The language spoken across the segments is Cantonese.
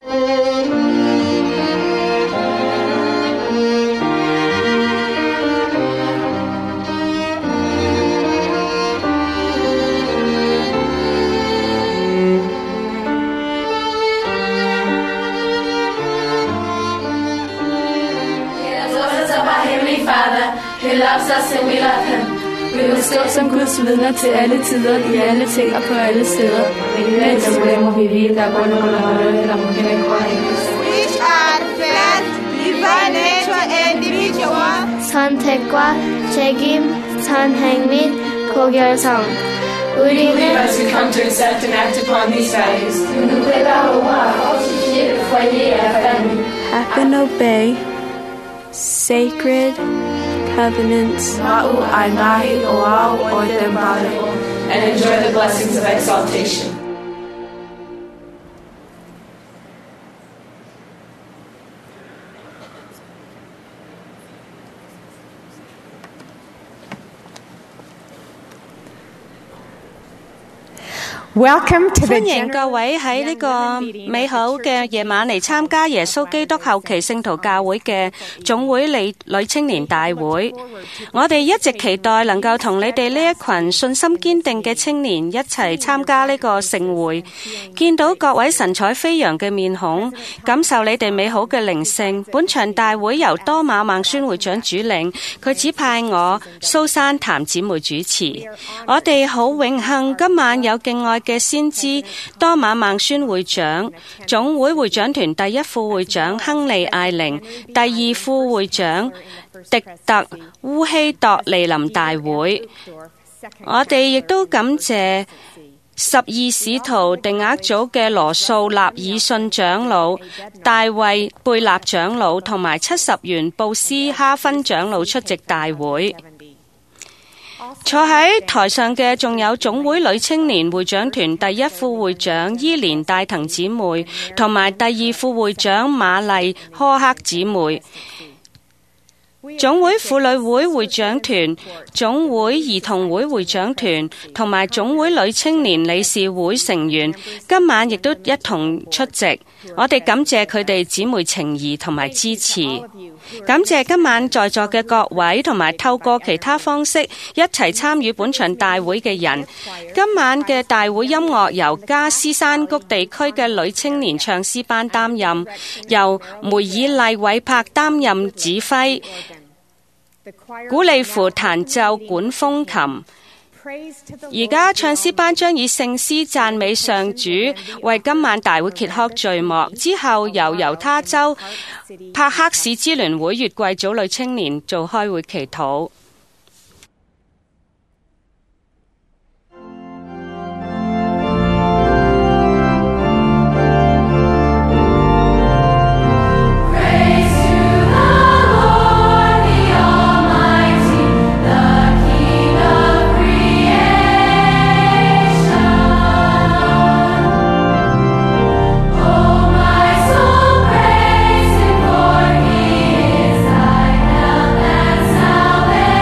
He loves us and we love him. Vi vil stå som Guds vidner til alle tider, i alle ting og på alle steder. Mens må vi vide, der går nogen eller Which are felt by nature individual. 선택과 책임, 선행 및 고결성. Believe us who come to accept and act upon these values. Have and obey sacred covenants and enjoy the blessings of exaltation. Welcome to the 歡迎各位喺呢個美好嘅夜晚嚟參加耶穌基督後期聖徒教會嘅總會女青年大會。我哋一直期待能夠同你哋呢一群信心堅定嘅青年一齊參加呢個盛會，見到各位神采飛揚嘅面孔，感受你哋美好嘅靈性。本場大會由多馬孟宣會長主領，佢指派我蘇珊譚姊妹主持。我哋好榮幸今晚有敬愛嘅先知多馬孟宣會長、總會會長團第一副會長亨利艾玲、第二副會長迪特烏希鐸蒞臨大會。我哋亦都感謝12使徒定額組嘅羅素納爾遜長老、大衛貝納長老同埋70元布斯哈芬長老出席大會。坐喺台上嘅仲有總會女青年會長團第一副會長伊蓮戴藤姊妹同埋第二副會長瑪麗柯克姊妹，總會婦女會會長團、總會兒童會會長團同埋總會女青年理事會成員今晚亦都一同出席。我哋感謝佢哋姊妹情誼同埋支持，感謝今晚在座嘅各位同埋透過其他方式一齊參與本場大會嘅人。今晚嘅大會音樂由加斯山谷地區嘅女青年唱詩班擔任，由梅爾麗韋柏擔任指揮，古利芙彈奏管風琴。而家唱詩班將以聖詩讚美上主，為今晚大會揭開序幕。之後由猶他州帕克市支聯會月季組女青年做開會祈禱。 Salvation.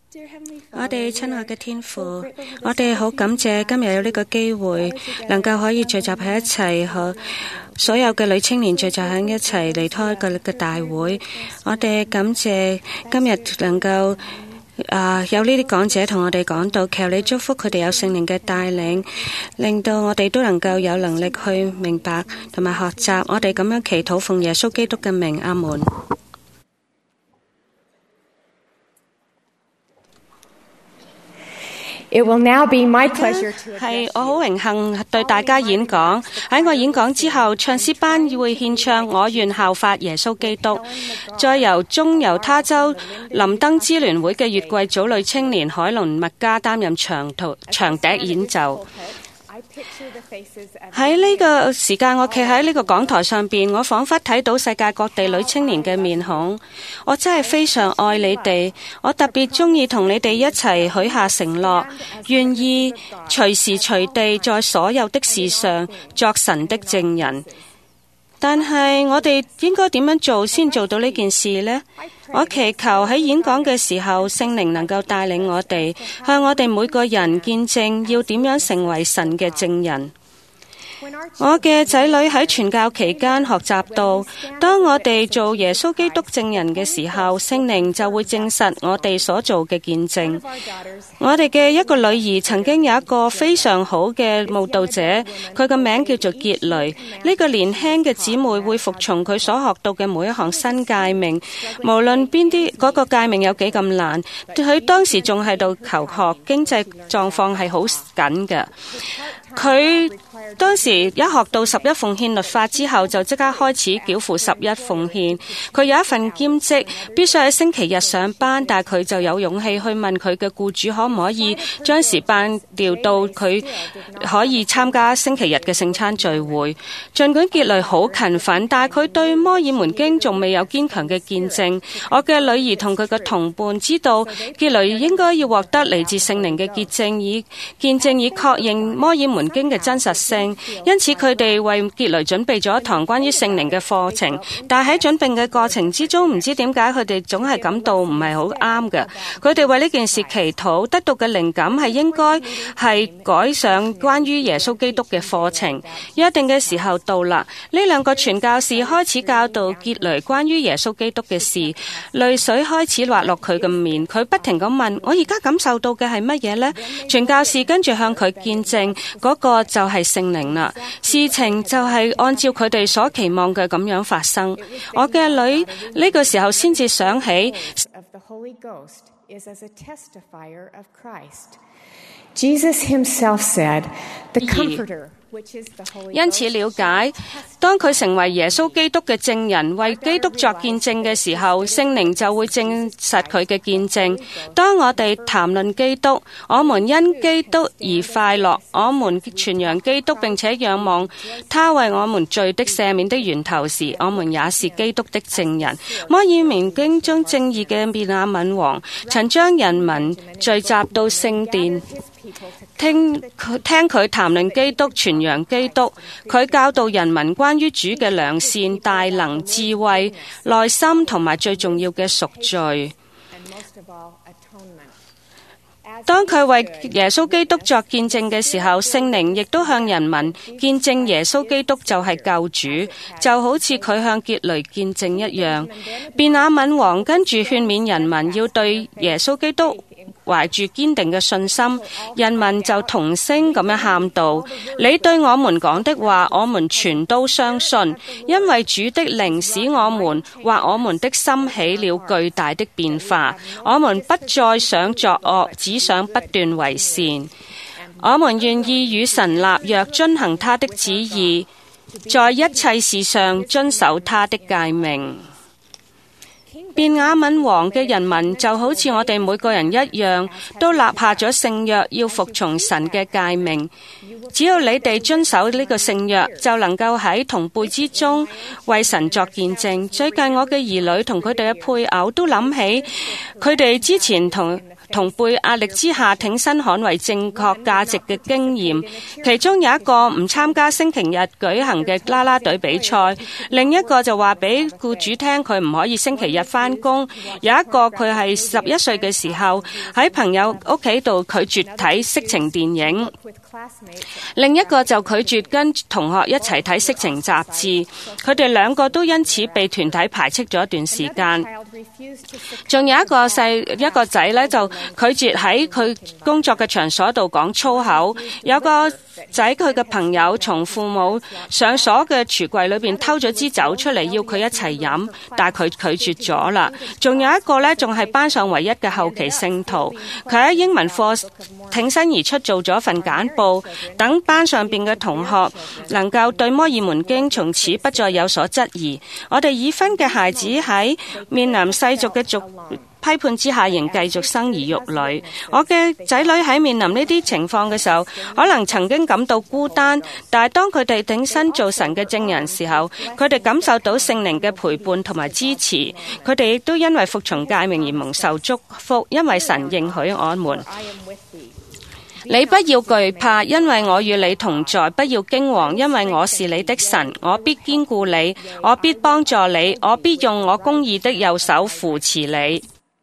我哋親愛嘅天父，我哋好感謝今日有呢個機會，能夠可以聚集喺一齊，和所有嘅女青年聚集喺一齊嚟開個大會。我哋感謝今日能夠有呢啲講者同我哋講到，求你祝福佢哋有聖靈嘅帶領，令到我哋都能夠有能力去明白同埋學習。我哋咁樣祈禱奉耶穌基督嘅名，阿門。 It will now be my pleasure to 係我好榮幸對大家演講。喺我演講之後，唱詩班會獻唱《我願效法耶穌基督》，再由中猶他州林登支聯會嘅月桂組女青年海倫麥嘉擔任長笛演奏。喺呢個時間，我企喺呢個講台上邊，我彷彿睇到世界各地女青年嘅面孔。我真係非常愛你哋，我特別中意同你哋一齊許下承諾，願意隨時隨地在所有的事上作神的證人。但係我哋應該點樣做先做到呢件事呢？我祈求喺演講嘅時候，聖靈能夠帶領我哋，向我哋每個人見證要點樣成為神嘅證人。我嘅仔女喺傳教期間學習到，當我哋做耶穌基督證人嘅時候，聖靈就會證實我哋所做嘅見證。我哋嘅一個女兒曾經有一個非常好嘅慕道者，佢個名叫做傑雷。呢個年輕嘅姊妹會服從佢所學到嘅每一項新誡命，無論邊啲嗰個誡命有幾咁難。佢當時仲喺度求學，經濟狀況係好緊嘅。佢當時一學到11奉獻律法之後，就即刻開始繳付11奉獻。佢有一份兼職，必須喺星期日上班，但係佢就有勇氣去問佢嘅僱主可唔可以將時間調到佢可以參加星期日嘅聖餐聚會。儘管傑雷好勤奮，但係佢對摩爾門經仲未有堅強嘅見證。我嘅女兒同佢嘅同伴知道傑雷應該要獲得嚟自聖靈嘅見證，以確認摩爾門經嘅真實性，因此佢哋為傑雷準備咗一堂關於聖靈嘅課程。但係喺準備嘅過程之中，唔知點解佢哋總係感到唔係好啱嘅。佢哋為呢件事祈禱，得到嘅靈感係應該係改上關於耶穌基督嘅課程。約定嘅時候到啦，呢兩個傳教士開始教導傑雷關於耶穌基督嘅事，淚水開始滑落佢嘅面。佢不停咁問：我而家感受到嘅係乜嘢呢？傳教士跟住向佢見證，嗰個就係聖靈啦。事情就係按照佢哋所期望嘅咁樣發生。我嘅女呢個時候先至想起 Jesus himself said, the Comforter, 因此了解，當佢成為耶穌基督嘅證人，為基督作見證嘅時候，聖靈就會證實佢嘅見證。當我哋談論基督，我們因基督而快樂，我們傳揚基督並且仰望他為我們罪的赦免的源頭時，我們也是基督的證人。摩爾門經中正義嘅便雅憫王曾將人民聚集到聖殿，聽佢談論基督，傳揚基督。佢教導人民關於主嘅良善、大能、智慧、耐心同埋最重要嘅贖罪。當佢為耶穌基督作見證嘅時候，聖靈亦都向人民見證耶穌基督就係救主，就好似佢向傑雷見證一樣。便雅憫王跟住勸勉人民要對耶穌基督懷住堅定嘅信心，人民就同聲咁樣喊道：你對我們講的話，我們全都相信，因為主的靈使我們或我們的心起了巨大的變化。我們不再想作惡，只想不斷為善。我們願意與神立約，遵行他的旨意，在一切事上遵守他的誡命。便雅憫王嘅人民就好似我哋每個人一樣，都立下咗聖約，要服從神嘅誡命。只要你哋遵守呢個聖約，就能夠喺同輩之中為神作見證。最近我嘅兒女同佢哋嘅配偶都諗起佢哋之前同輩壓力之下挺身捍衛正確價值嘅經驗。其中有一個唔參加星期日舉行嘅啦啦隊比賽，另一個就話俾僱主聽佢唔可以星期日返工，有一個佢係11歲嘅時候喺朋友屋企度拒絕睇色情電影，另一個就拒絕跟同學一齊睇色情雜誌，佢哋兩個都因此被團體排斥咗一段時間。仲有一個仔呢，就拒絕喺佢工作嘅場所度講粗口。有個仔佢嘅朋友從父母上鎖嘅櫥櫃裏邊偷咗支酒出嚟，要佢一齊飲，但係佢拒絕咗啦。仲有一個呢，仲係班上唯一嘅後期聖徒，佢喺英文課挺身而出做咗份簡報，等班上邊嘅同學能夠對摩爾門經從此不再有所質疑。我哋已婚嘅孩子喺面臨世俗嘅批判之下，仍繼續生兒育女。我嘅仔女喺面臨呢啲情況嘅時候，可能曾經感到孤單，但係當佢哋挺身做神嘅證人時候，佢哋感受到聖靈嘅陪伴同埋支持。佢哋亦都因為服從誡命而蒙受祝福，因為神應許我們。你不要懼怕，因為我與你同在；不要驚惶，因為我是你的神，我必堅固你，我必幫助你，我必用我公義的右手扶持你。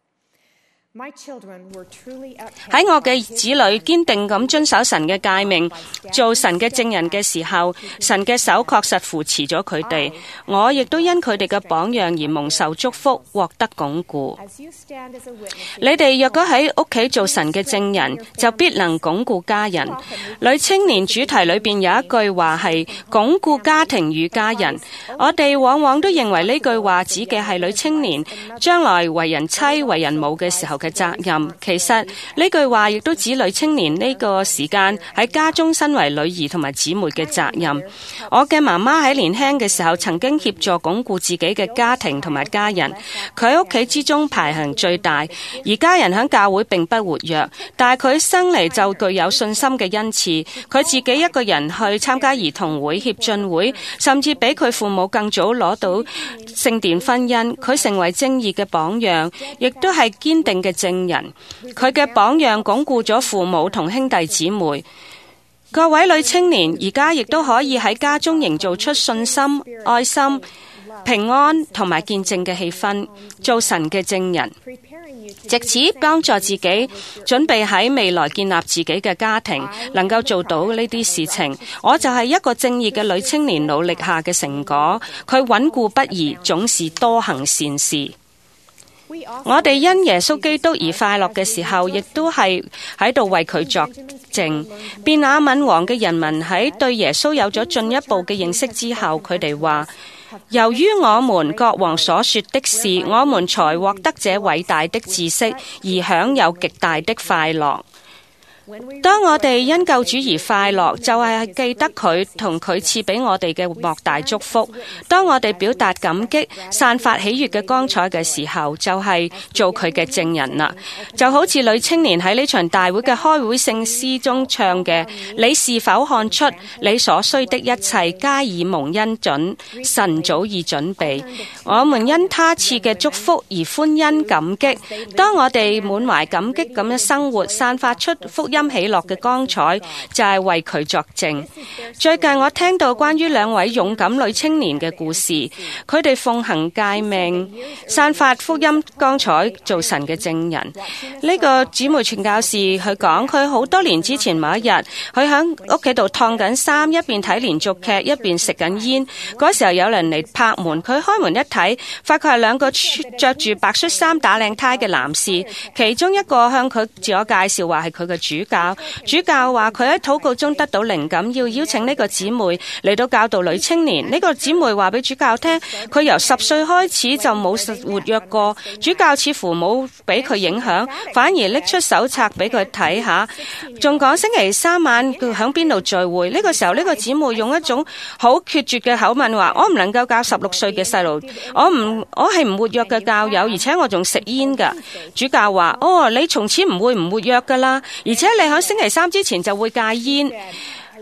喺我嘅子女堅定咁遵守神嘅誡命，做神嘅證人嘅時候，神嘅手確實扶持咗佢哋。我亦都因佢哋嘅榜樣而蒙受祝福，獲得鞏固。你哋若果喺屋企做神嘅證人，就必能鞏固家人。女青年主題裏邊有一句話係鞏固家庭與家人。我哋往往都認為呢句話指嘅係女青年將來為人妻、為人母嘅時候嘅責任。其實呢句話亦都指女青年呢個時間喺家中身為女兒同埋姊妹嘅責任。我嘅媽媽喺年輕嘅時候曾經協助鞏固自己嘅家庭同埋家人，佢喺屋企之中排行最大，而家人喺教會並不活躍，但係佢生嚟就具有信心嘅恩賜。佢自己一個人去參加兒童會、協進會，甚至比佢父母更早攞到聖殿婚姻。佢成為正義嘅榜樣，亦都係堅定嘅證人。佢嘅榜樣鞏固咗父母同兄弟姊妹。各位女青年而家亦都可以喺家中營造出信心、愛心、平安同埋見證嘅氣氛，做神嘅證人，藉此幫助自己準備喺未來建立自己嘅家庭，能夠做到呢啲事情。我就係一個正義嘅女青年努力下嘅成果。佢穩固不移，總是多行善事。我哋因耶穌基督而快樂嘅時候，亦都係喺度為佢作證。便雅憫王嘅人民喺對耶穌有咗進一步嘅認識之後，佢哋話：由於我們國王所說的事，我們才獲得這偉大的知識，而享有極大的快樂。當我哋因救主而快樂，就係記得佢同佢賜俾我哋嘅莫大祝福。當我哋表達感激、散發喜悅嘅光彩嘅時候，就係做佢嘅證人啦。就好似女青年喺呢場大會嘅開會聖詩中唱嘅：你是否看出你所需的一切皆已蒙恩准，神早已準備，我們因他賜嘅祝福而歡欣感激。當我哋滿懷感激咁樣生活，散發出福音喜樂嘅光彩，就係為佢作證。最近我聽到關於兩位勇敢女青年嘅故事，佢哋奉行誡命，散發福音光彩，做神嘅證人。呢個姊妹傳教士佢講，佢好多年之前某一日，佢喺屋企度燙緊衫，一邊睇連續劇，一邊食緊煙。嗰時候有人嚟拍門，佢開門一睇，發覺係兩個着住白恤衫打領呔嘅男士，其中一個向佢自我介紹話係佢嘅主教。主教話佢喺禱告中得到靈感，要邀請呢個姊妹嚟到教導女青年。呢個姊妹話俾主教聽，佢由10歲開始就冇活躍過。主教似乎冇俾佢影響，反而拎出手冊俾佢睇下，仲講星期3晚佢響邊度聚會。呢個時候呢個姊妹用一種好決絕嘅口吻話：我唔能夠教16歲嘅細路，我係唔活躍嘅教友，而且我仲食煙噶。主教話：你從此唔會唔活躍噶啦，而且你喺星期3之前就會戒煙。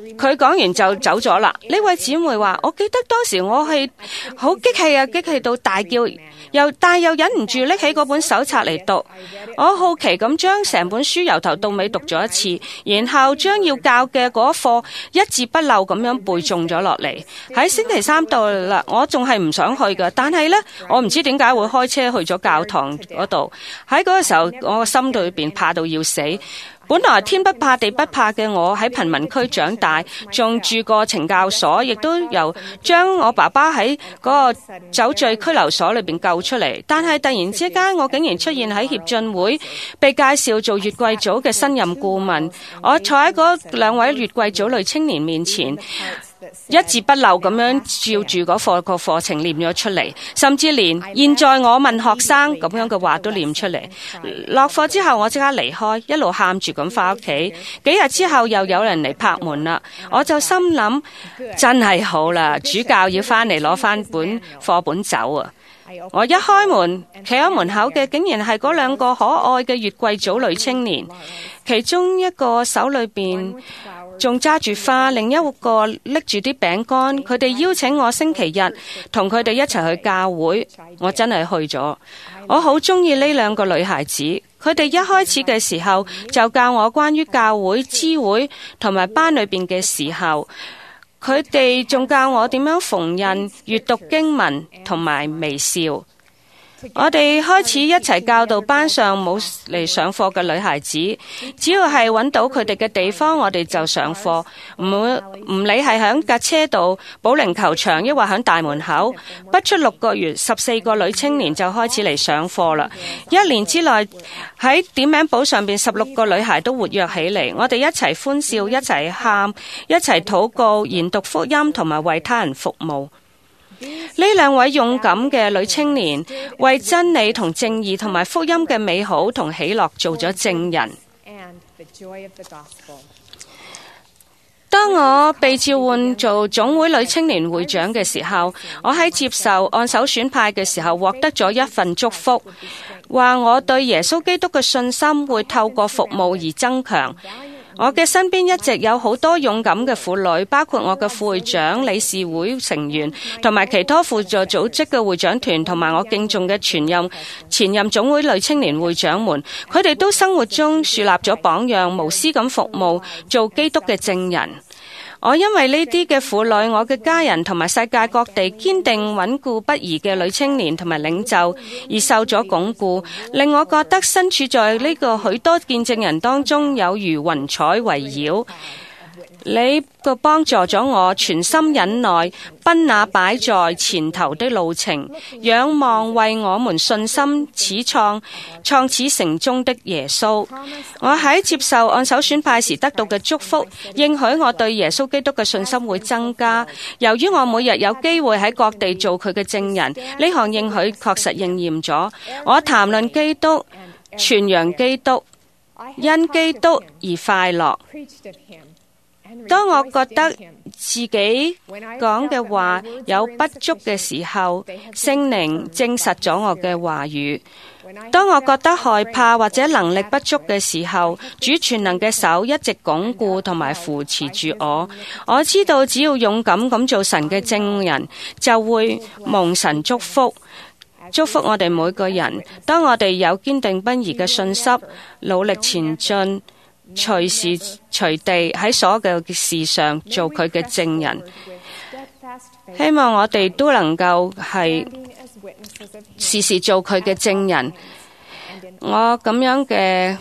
佢講完就走咗啦。呢位姊妹話：我記得當時我係好激氣啊，激氣到大叫，但又忍唔住拎起嗰本手冊嚟讀。我好奇咁將成本書由頭到尾讀咗一次，然後將要教嘅嗰課一字不漏咁樣背誦咗落嚟。喺星期三到啦，我仲係唔想去㗎，但係呢，我唔知點解會開車去咗教堂嗰度。喺嗰個時候，我個心裏邊怕到要死。本來天不怕地不怕嘅我，喺貧民區長大，仲住過懲教所，亦都由將我爸爸喺嗰個酒醉拘留所裏邊救出嚟。但係突然之間，我竟然出現喺協進會，被介紹做月桂組嘅新任顧問。我坐喺嗰兩位月桂組女青年面前，一字不漏咁樣照住嗰個課程念咗出嚟，甚至連現在我問學生咁樣嘅話都念出嚟。落課之後，我即刻離開，一路喊住咁返屋企。幾日之後又有人嚟拍門啦，我就心諗真係好啦，主教要返嚟攞返本課本走啊！我一開門，企喺門口嘅竟然係嗰兩個可愛嘅月桂組女青年，其中一個手裏邊仲揸住花，另一個拎住啲餅乾。佢哋邀請我星期日同佢哋一齊去教會，我真係去咗。我好中意呢兩個女孩子，佢哋一開始嘅時候就教我關於教會、支會同埋班裏邊嘅時候，佢哋仲教我點樣縫紉、閱讀經文同埋微笑。我哋開始一齊教導班上冇嚟上課嘅女孩子，只要係揾到佢哋嘅地方，我哋就上課，唔理係響架車度、保齡球場，抑或響大門口。不出6個月，14個女青年就開始嚟上課啦。1年之內，喺點名簿上邊16個女孩都活躍起嚟，我哋一齊歡笑，一齊喊，一齊禱告、研讀福音同埋為他人服務。呢兩位勇敢嘅女青年為真理同正義同埋福音嘅美好同喜樂做咗證人。當我被召喚做總會女青年會長嘅時候，我喺接受按手選派嘅時候獲得咗一份祝福，話我對耶穌基督嘅信心會透過服務而增強。我嘅身邊一直有好多勇敢嘅婦女，包括我嘅副會長、理事會成員同埋其他輔助組織嘅會長團，同埋我敬重嘅前任總會女青年會長們，佢哋都生活中樹立咗榜樣，無私咁服務，做基督嘅證人。我因為呢啲嘅婦女，我嘅家人同埋世界各地堅定穩固不移嘅女青年同埋領袖而受咗鞏固，令我覺得身處在呢個許多見證人當中，有如雲彩圍繞。你個幫助咗我全心忍耐，奔那擺在前頭的路程，仰望為我們信心創始成終的耶穌。我喺接受按手選派時得到嘅祝福，應許我對耶穌基督嘅信心會增加。由於我每日有機會喺各地做佢嘅證人，呢項應許確實應驗咗。我談論基督，傳揚基督，因基督而快樂。當我覺得自己講嘅話有不足嘅時候，聖靈證實咗我嘅話語。當我覺得害怕或者能力不足嘅時候，主全能嘅手一直鞏固同埋扶持住我。我知道只要勇敢咁做神嘅證人，就會蒙神祝福。祝福我哋每個人，當我哋有堅定不移嘅信心，努力前進，隨時隨地喺所有嘅事上做佢嘅證人。希望我哋都能夠係時時做佢嘅證人。我咁樣嘅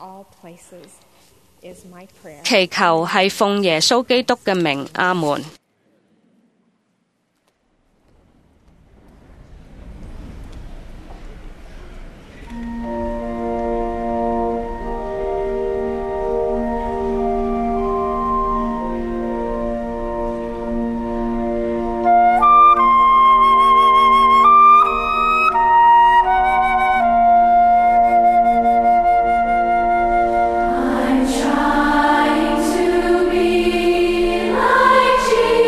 祈求係奉耶穌基督嘅名，阿門。 Trying to be like Jesus.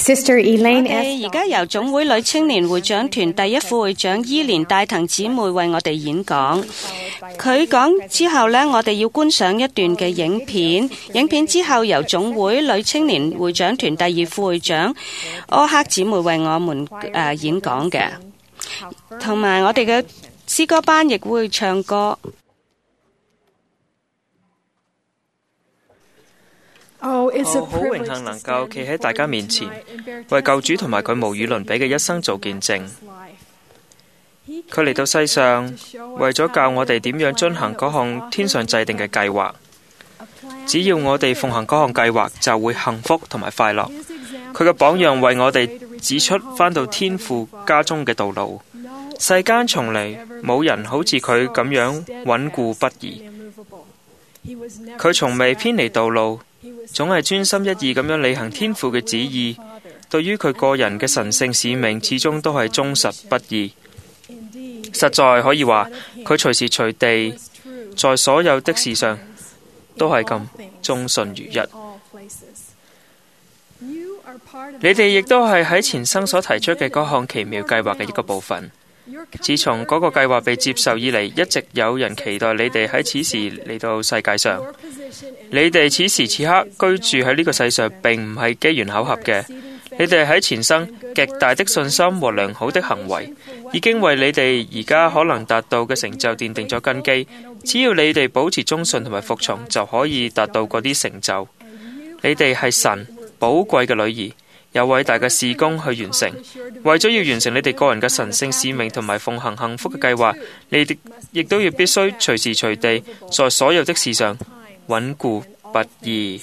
Sister Elaine 我哋而家由總會女青年會長團第一副會長伊蓮戴藤姊妹為我哋演講。佢講之後呢，我哋要觀賞一段嘅影片。影片之後由總會女青年會長團第二副會長柯克姊妹為我們演講嘅，同埋我哋嘅詩歌班亦會唱歌。 好榮幸能夠企喺大家面前，為救主同埋佢無與倫比嘅一生做見證。佢嚟到世上，為咗教我哋點樣遵行嗰項天上制定嘅計劃。只要我哋奉行嗰項計劃，就會幸福同埋快樂。佢嘅榜樣為我哋指出返到天父家中嘅道路。世間從嚟冇人好似佢咁樣穩固不移。佢從未偏離道路，總係專心一意咁樣履行天父嘅旨意。對於佢個人嘅神聖使命，始終都係忠實不二。實在可以話，佢隨時隨地在所有的事上都係咁忠信如一。你哋亦都係喺前生所提出嘅嗰項奇妙計劃嘅一個部分。自從嗰個計劃被接受以嚟，一直有人期待你哋喺此時嚟到世界上。你哋此時此刻居住喺呢個世上，並唔係機緣巧合嘅。你哋喺前生極大的信心和良好的行為，已經為你哋而家可能達到嘅成就奠定咗根基。只要你哋保持忠信同埋服從，就可以達到嗰啲成就。你哋係神寶貴嘅女兒，有偉大嘅事工去完成。為咗要完成你哋個人嘅神聖使命同埋奉行幸福嘅計劃，你哋亦都要必須隨時隨地在所有的事上穩固不移。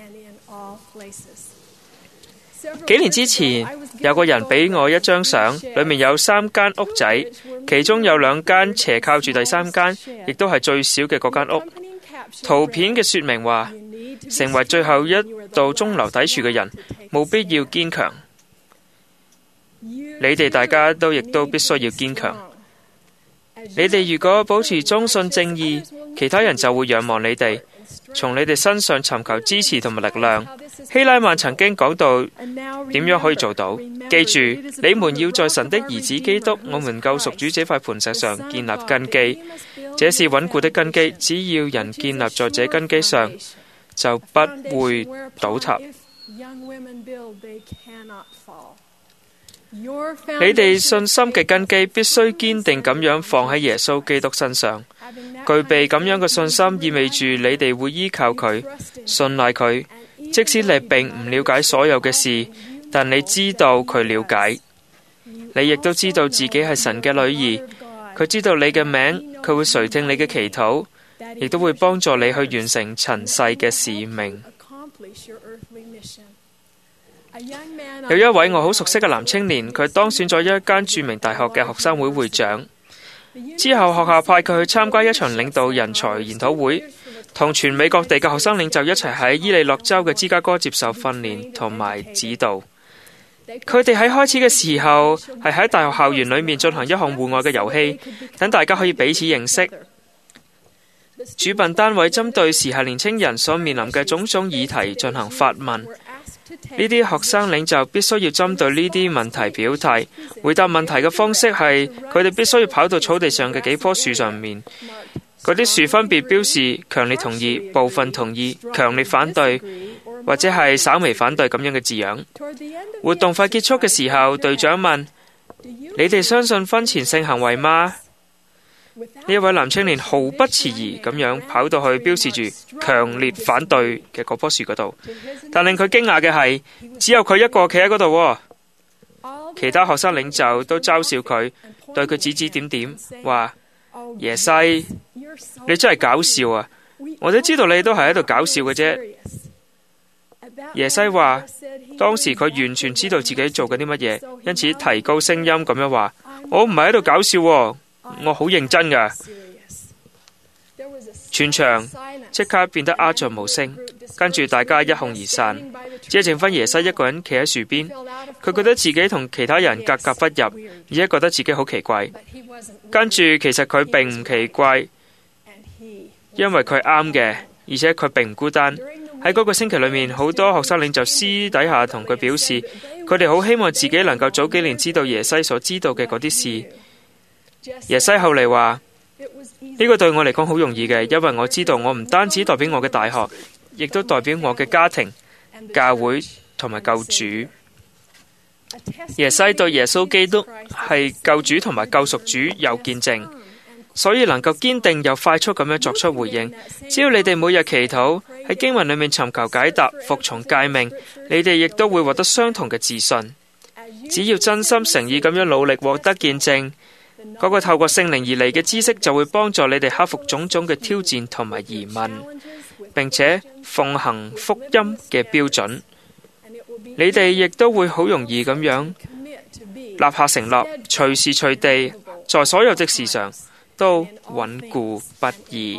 幾年之前，有個人俾我一張相，裏面有3間屋仔，其中有2間斜靠住第3間，亦都係最小嘅嗰間屋。圖片嘅說明話，成為最後一道中流砥柱嘅人，務必要堅強。你哋大家都亦都必須要堅強。你哋如果保持忠信正義，其他人就會仰望你哋，從你哋身上尋求支持同埋力量。希拉曼曾經講到點樣可以做到。記住，你們要在神的兒子基督，我們救贖主這塊磐石上建立根基，這是穩固的根基。只要人建立在這根基上，就不會倒塌。你哋信心嘅根基必須堅定咁樣放喺耶穌基督身上。具備咁樣嘅信心，意味住你哋會依靠佢，信賴佢。即使你並唔了解所有嘅事，但你知道佢了解。你亦都知道自己係神嘅女兒，佢知道你嘅名，佢會垂聽你嘅祈禱，亦都會幫助你去完成塵世嘅使命。有一位我好熟悉嘅男青年，佢當選咗一間著名大學嘅學生會會長。之後學校派佢去參加一場領導人才研討會，同全美各地嘅學生領袖一齊喺伊利諾州嘅芝加哥接受訓練同埋指導。佢哋喺開始嘅時候係喺大學校園裏面進行一項戶外嘅遊戲，等大家可以彼此認識。主辦單位針對時下年青人所面臨嘅種種議題進行發問。呢啲學生領袖必須要針對呢啲問題表態。回答問題嘅方式係，佢哋必須要跑到草地上嘅幾棵樹上面，嗰啲樹分別標示強烈同意、部分同意、強烈反對或者係稍微反對咁樣嘅字樣。活動快結束嘅時候，隊長問：你哋相信婚前性行為嗎？呢一位男青年毫不遲疑咁樣跑到去標示住強烈反對嘅嗰棵樹嗰度，但令佢驚訝嘅係，只有佢一個企喺嗰度，其他學生領袖都嘲笑佢，對佢指指點點，話：耶西，你真係搞笑啊！我都知道你都係喺度搞笑嘅啫。耶西話，當時佢完全知道自己做緊啲乜嘢，因此提高聲音咁樣話：我唔係喺度搞笑喎，我好認真㗎。全場即刻變得鴉雀無聲，跟住大家一哄而散，只係剩返耶西一個人企喺樹邊。佢覺得自己同其他人格格不入，而且覺得自己好奇怪。跟住其實佢並唔奇怪，因為佢啱嘅，而且佢並唔孤單。 喺嗰個星期裏面，好多學生領袖私底下同佢表示，佢哋好希望自己能夠早幾年知道耶西所知道嘅嗰啲事。耶西後嚟話，呢個對我嚟講好容易嘅，因為我知道我唔單止代表我嘅大學，亦都代表我嘅家庭、教會同埋救主。耶西對耶穌基督係救主同埋救贖主有見證，所以能夠堅定又快速咁樣作出回應。只要你哋每日祈禱，喺經文裏面尋求解答，服從誡命，你哋亦都會獲得相同嘅自信。只要真心誠意咁樣努力獲得見證，嗰個透過聖靈而嚟嘅知識就會幫助你哋克服種種嘅挑戰同埋疑問，並且奉行福音嘅標準。你哋亦都會好容易咁樣立下承諾，隨時隨地在所有的事上都穩固不移。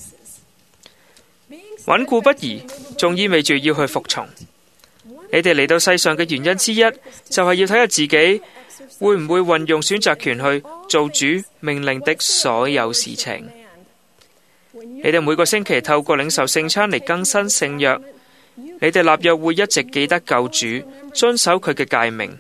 穩固不移仲意味住要去服從。你哋嚟到世上嘅原因之一，就係要睇下自己會唔會運用選擇權去做主命令的所有事情。你哋每個星期透過領受聖餐嚟更新聖約，你哋立約會一直記得救主，遵守佢嘅誡命。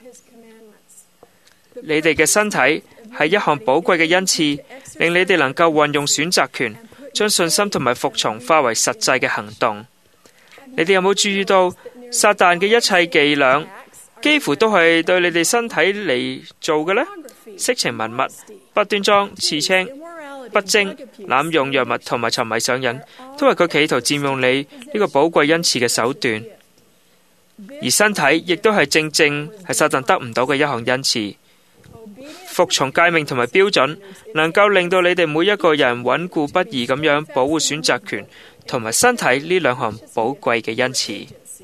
你哋嘅身體係一項寶貴嘅恩賜，令你哋能夠運用選擇權，將信心同埋服從化為實際嘅行動。你哋有冇注意到撒旦嘅一切伎倆，幾乎都係對你哋身體嚟做嘅呢？色情文物、不端莊、刺青、不貞、濫用藥物同埋沉迷上癮，都係佢企圖佔用你呢個寶貴恩賜嘅手段。而身體亦都係正係撒旦得唔到嘅一項恩賜。服從誡命同埋標準，能夠令到你哋每一個人穩固不移咁樣保護選擇權同埋身體呢兩項寶貴嘅恩賜。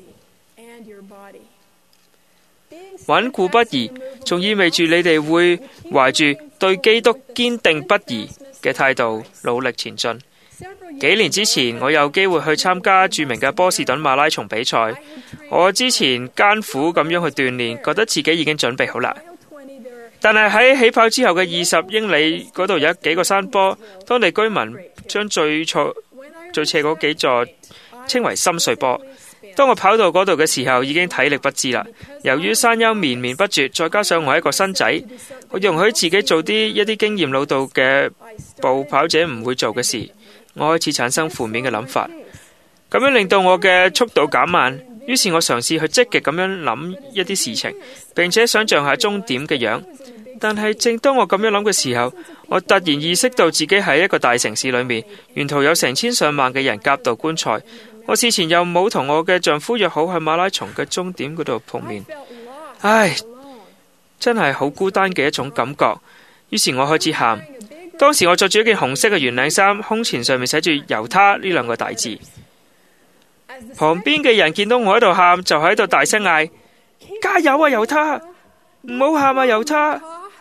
穩固不移仲意味住你哋會懷住對基督堅定不移嘅態度努力前進。幾年之前，我有機會去參加著名嘅波士頓馬拉松比賽。我之前艱苦咁樣去鍛煉，覺得自己已經準備好啦。但係喺起跑之後嘅20英里嗰度有幾個山坡，當地居民將最斜嗰幾座稱為深水坡。當我跑到嗰度嘅時候，已經體力不支啦。由於山丘綿綿不絕，再加上我係一個新仔，我容許自己做一啲經驗老道嘅步跑者唔會做嘅事。我開始產生負面嘅諗法，咁樣令到我嘅速度減慢。於是我嘗試去積極咁樣諗一啲事情，並且想象下終點嘅樣。但係正當我咁樣諗嘅時候，我突然意識到自己喺一個大城市裏面，沿途有成千上萬嘅人夾道觀賽。我事前又冇同我嘅丈夫約好喺馬拉松嘅終點嗰度碰面。唉，真係好孤單嘅一種感覺。於是我開始喊。當時我着住一件紅色嘅圓領衫，胸前上面寫住猶他呢兩個大字。旁邊嘅人見到我喺度喊，就喺度大聲嗌：加油啊猶他，唔好喊啊猶他，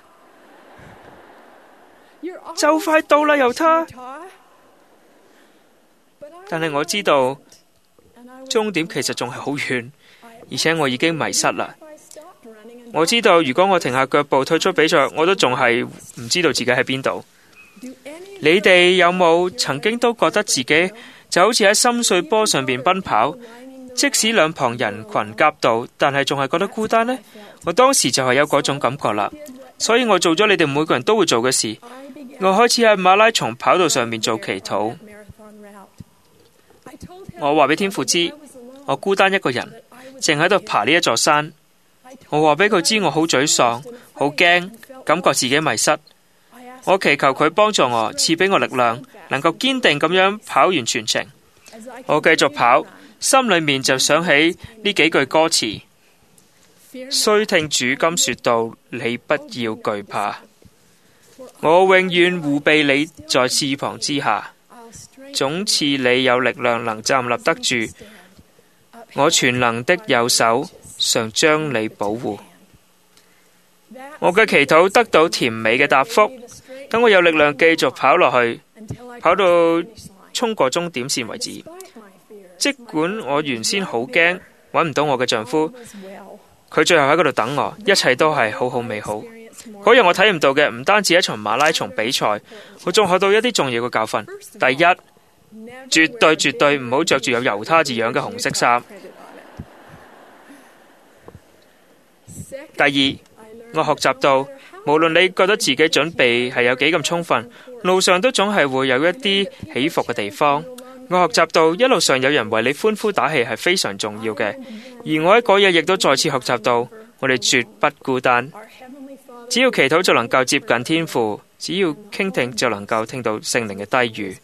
就快到啦猶他。但係我知道終點其實仲係好遠，而且我已經迷失啦。我知道如果我停下腳步退出比賽，我都仲係唔知道自己喺邊度。你哋有冇曾經都覺得自己就好似喺深水坡上邊奔跑，即使兩旁人群夾道，但係仲係覺得孤單呢？我當時就係有嗰種感覺啦，所以我做咗你哋每個人都會做嘅事，我開始喺馬拉松跑道上面做祈禱。我話俾天父知，我孤單一個人，正喺度爬呢一座山。我話俾佢知，我好沮喪，好驚，感覺自己迷失。我祈求佢幫助我，賜俾我力量，能夠堅定咁樣跑完全程。我繼續跑，心裏面就想起呢幾句歌詞：雖聽主今說道，你不要懼怕，我永遠護庇你在翅膀之下，總賜你有力量能站立得住。我全能的右手常將你保護。我嘅祈禱得到甜美嘅答覆，等我有力量繼續跑落去，跑到衝過終點線為止。即管我原先好驚揾唔到我嘅丈夫，佢最後喺嗰度等我，一切都係好好美好。嗰日我睇唔到嘅唔單止一場馬拉松比賽，我仲學到一啲重要嘅教訓。第一， 絕對唔好着住有猶他字樣嘅紅色衫。第二，我學習到，無論你覺得自己準備係有幾咁充分，路上都總係會有一啲起伏嘅地方。我學習到，一路上有人為你歡呼打氣係非常重要嘅。而我喺嗰日亦都再次學習到，我哋絕不孤單。只要祈禱就能夠接近天父，只要傾聽就能夠聽到聖靈嘅低語。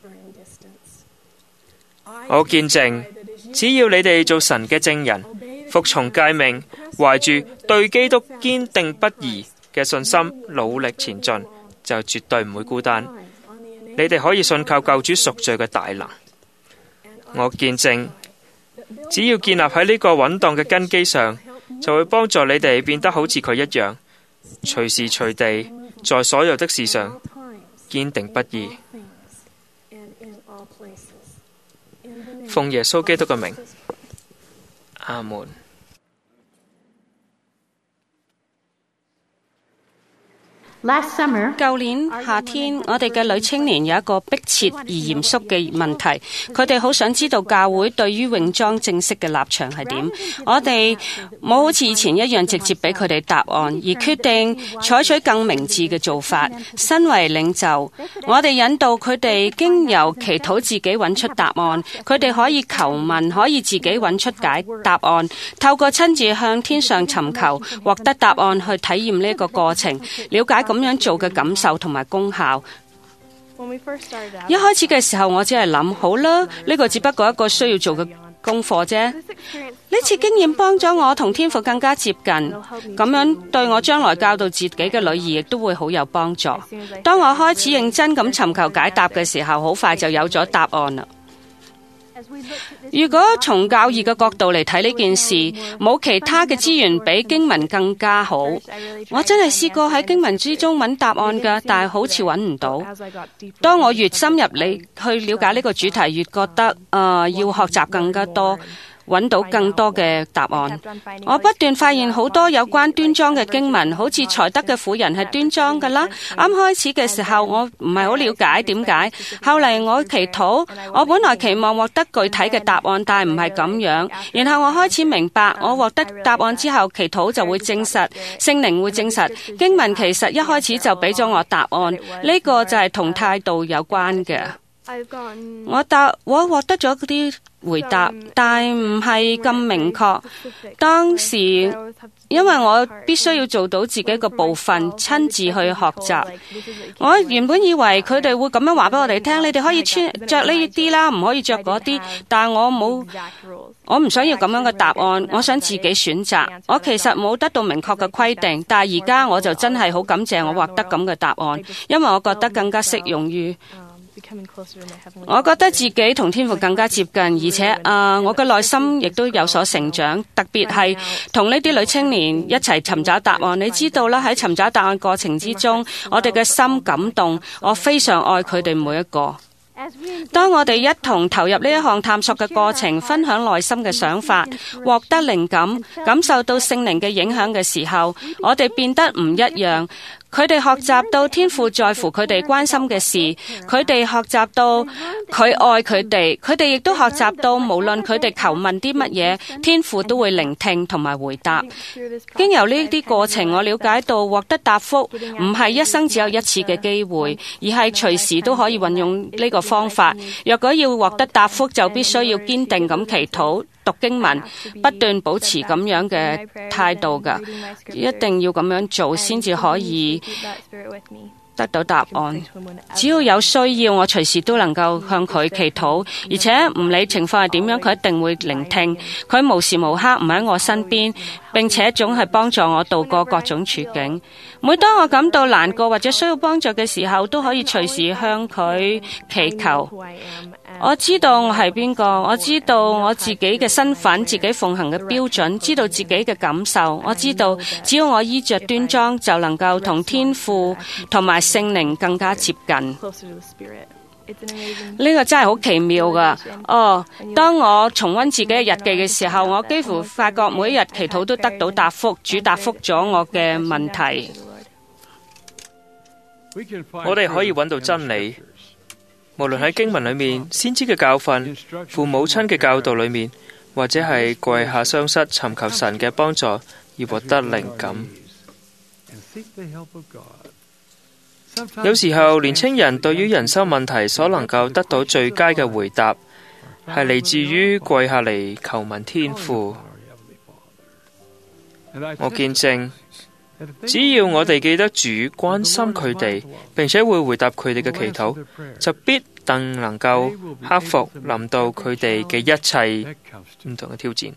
我見證，只要你哋做神嘅證人，服從誡命，懷住對基督堅定不移嘅信心，努力前進，就絕對唔會孤單。你哋可以信靠救主贖罪嘅大能。我見證，只要建立喺呢個穩當嘅根基上，就會幫助你哋變得好似佢一樣，隨時隨地在所有的事上堅定不移。奉耶穌基督嘅名，阿門。 舊年夏天，我哋嘅女青年有一個迫切而嚴肅嘅問題，佢哋好想知道教會對於泳裝正式嘅立場係點。我哋冇好似以前一樣直接俾佢哋答案，而決定採取更明智嘅做法。身為領袖，我哋引導佢哋經由祈禱自己揾出答案，佢哋可以求問，可以自己揾出答案，透過親自向天上尋求，獲得答案去體驗呢個過程，了解咁樣做嘅感受同埋功效。一開始嘅時候，我只係諗，好啦，呢個只不過一個需要做嘅功課啫。呢次經驗幫咗我同天父更加接近，咁樣對我將來教導自己嘅女兒亦都會好有幫助。當我開始認真咁尋求解答嘅時候，好快就有咗答案啦。如果從教義嘅角度嚟睇呢件事，冇其他嘅資源比經文更加好。我真係試過喺經文之中揾答案㗎，但係好似揾唔到。當我越深入嚟去了解呢個主題，越覺得要學習更加多，揾到更多嘅答案。我不斷發現好多有關端莊嘅經文，好似才德嘅婦人係端莊㗎啦。啱開始嘅時候，我唔係好了解點解。後嚟我祈禱，我本來期望獲得具體嘅答案，但係唔係咁樣。然後我開始明白，我獲得答案之後，祈禱就會證實，聖靈會證實。經文其實一開始就俾咗我答案，呢個就係同態度有關嘅。我獲得咗嗰啲回答，但唔係咁明確。當時因為我必須要做到自己個部分，親自去學習。我原本以為佢哋會咁樣話俾我哋聽，你哋可以着呢啲啦，唔可以着嗰啲。但係我唔想要咁樣嘅答案，我想自己選擇。我其實冇得到明確嘅規定，但係而家我就真係好感謝我獲得咁嘅答案，因為我覺得更加適用於。我覺得自己同天父更加接近，而且我嘅內心亦都有所成長，特別係同呢啲女青年一齊尋找答案。你知道啦，喺尋找答案過程之中，我哋嘅心感動，我非常愛佢哋每一個。當我哋一同投入呢一項探索嘅過程，分享內心嘅想法，獲得靈感，感受到聖靈嘅影響嘅時候，我哋變得唔一樣。佢哋學習到天父在乎佢哋關心嘅事，佢哋學習到佢愛佢哋，佢哋亦都學習到無論佢哋求問啲乜嘢，天父都會聆聽同埋回答。經由呢啲過程，我了解到獲得答覆唔係一生只有一次嘅機會，而係隨時都可以運用呢個方法。若果要獲得答覆，就必須要堅定咁祈禱、讀經文，不斷保持咁樣嘅態度㗎，一定要咁樣做先至可以得到答案。只要有需要，我隨時都能夠向佢祈禱，而且唔理情況係點樣，佢一定會聆聽。佢無時無刻唔喺我身邊，並且總係幫助我度過各種處境。每當我感到難過或者需要幫助嘅時候，都可以隨時向佢祈求。我知道我係邊個，我知道我自己嘅身份，自己奉行嘅標準，知道自己嘅感受。我知道只要我衣着端莊，就能夠同天父同埋聖靈更加接近。呢個真係好奇妙㗎。當我重溫自己嘅日記嘅時候，我幾乎發覺每一日祈禱都得到答覆，主答覆咗我嘅問題。 我哋可以揾到真理， 無論喺經文裏面、先知嘅教訓、父母親嘅教導裏面，或者係跪下雙膝尋求神嘅幫助而獲得靈感。有時候年青人對於人生問題所能夠得到最佳嘅回答，係嚟自於跪下嚟求問天父。我見證，只要我哋記得主關心佢哋，並且會回答佢哋嘅祈禱，就必定能夠克服臨到佢哋嘅一切唔同嘅挑戰。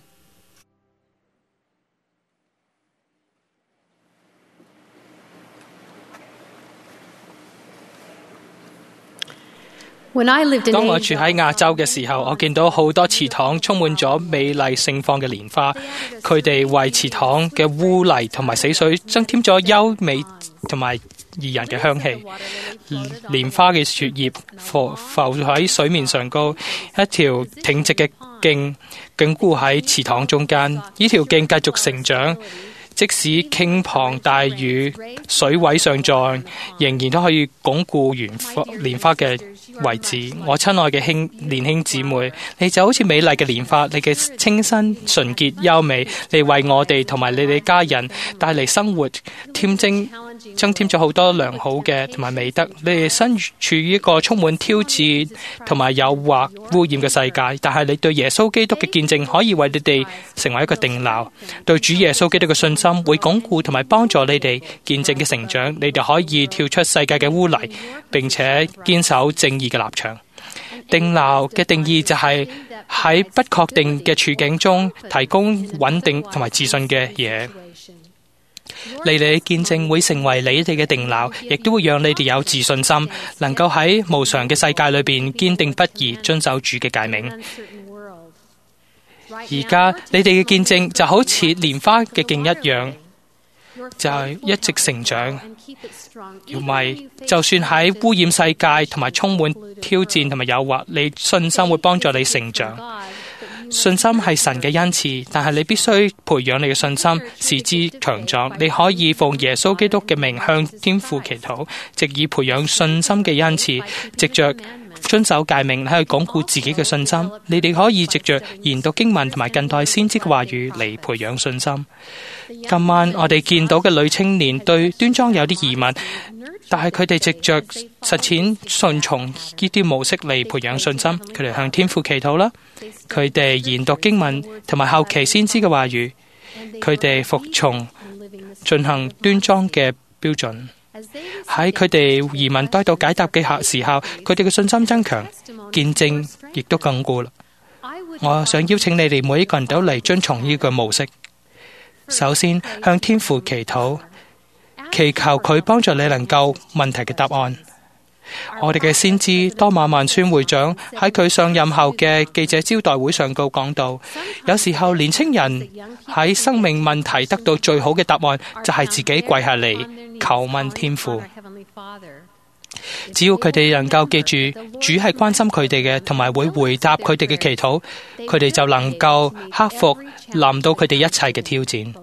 當我住喺亞洲嘅時候，我見到好多祠堂充滿咗美麗盛放嘅蓮花，佢哋為祠堂嘅污泥同埋死水增添咗優美同埋宜人嘅香氣。蓮花嘅樹葉浮喺水面上高，一條挺直嘅莖鞏固喺祠堂中間，呢條莖繼續成長，即使傾盆大雨，水位上漲，仍然都可以鞏固蓮花嘅位置。我親愛嘅年輕姊妹，你就好似美麗嘅蓮花，你嘅清新純潔優美，你為我哋同埋你哋家人帶嚟生活增添咗好多良好嘅同埋美德。你哋身處於一個充滿挑戰同埋誘惑污染嘅世界，但係你對耶穌基督嘅見證可以為你哋成為一個定錨。對主耶穌基督嘅信心會鞏固同埋幫助你哋見證嘅成長。你哋可以跳出世界嘅污泥，並且堅守正義嘅立場。定錨嘅定義就係喺不確定嘅處境中提供穩定同埋自信嘅嘢。你哋嘅見證會成為你哋嘅定錨，亦都會讓你哋有自信心，能夠喺無常嘅世界裏邊堅定不移遵守主嘅誡命。而家你哋嘅見證就好似蓮花嘅莖一樣，就係一直成長。唔係，就算喺污染世界同埋充滿挑戰同埋誘惑，你信心會幫助你成長。信心係神嘅恩賜，但係你必須培養你嘅信心，使之強壯。你可以奉耶穌基督嘅名向天父祈禱，藉以培養信心嘅恩賜，藉着遵守誡命去鞏固自己嘅信心。你哋可以藉着研讀經文同埋近代先知嘅話語嚟培養信心。今晚我哋見到嘅女青年對端莊有啲疑問，但係佢哋藉着實踐順從呢啲模式嚟培養信心。佢哋向天父祈禱啦，佢哋研讀經文同埋後期先知嘅話語，佢哋服從進行端莊嘅標準。喺佢哋疑問得到解答嘅時候，佢哋嘅信心增強，見證亦都鞏固啦。我想邀請你哋每一個人都嚟遵從呢個模式。首先向天父祈禱，祈求佢幫助你能夠問題嘅答案。我哋嘅先知多馬萬宣會長喺佢上任後嘅記者招待會上講到，有時候年青人喺生命問題得到最好嘅答案，就係自己跪下嚟求問天父。只要佢哋能夠記住主係關心佢哋嘅，同埋會回答佢哋嘅祈禱，佢哋就能夠克服臨到佢哋一切嘅挑戰。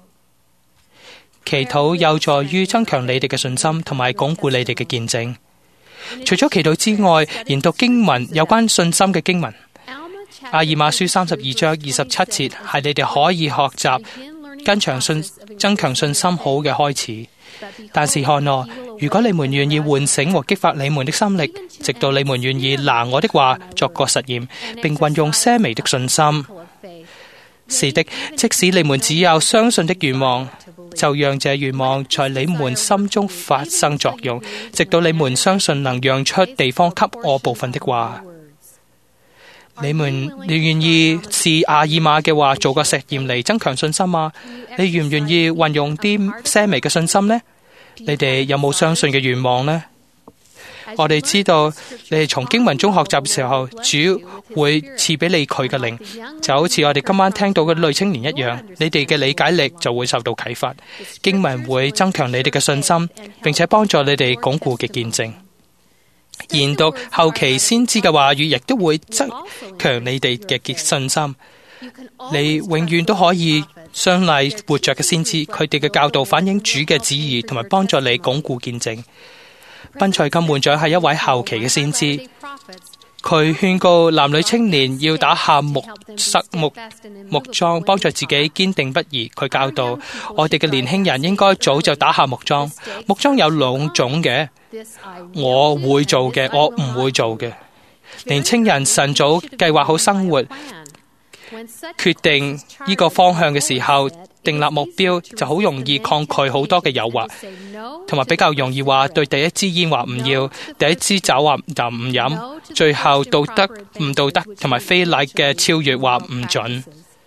祈禱有助於增強你哋嘅信心，同埋鞏固你哋嘅見證。除咗祈禱之外，研讀經文有關信心嘅經文，阿爾瑪書32章27節係你哋可以學習增強信心好嘅開始。但是看我，如果你們願意喚醒和激發你們的心力，直到你們願意拿我的話作個實驗，並運用些微的信心。是的，即使你們只有相信的願望，就讓這願望在你們心中發生作用，直到你們相信能讓出地方給我部分的話。你願意試阿爾瑪嘅話做個實驗嚟增強信心嗎？你願唔願意運用啲些微嘅信心呢？你哋有冇相信嘅願望呢？我哋知道你哋從經文中學習嘅時候，主會賜俾你佢嘅靈，就好似我哋今晚聽到嘅女青年一樣，你哋嘅理解力就會受到啟發。經文會增強你哋嘅信心，並且幫助你哋鞏固嘅見證。研讀後期先知嘅話語，亦都會增強你哋嘅信心。你永遠都可以相賴活着嘅先知，佢哋嘅教導反映主嘅旨意，同埋幫助你鞏固見證。 賓賽金門長係一位後期嘅先知，佢勸告男女青年要打下木樁，幫助自己堅定不移。佢教導我哋嘅年輕人應該早就打下木樁。木樁有兩種嘅，我會做嘅，我唔會做嘅。年青人晨早計劃好生活，決定呢個方向嘅時候，訂立目標就好容易抗拒好多嘅誘惑，同埋比較容易話對第一支煙話唔要，第一支酒話就唔飲，最後道德唔道德同埋非禮嘅超越話唔準。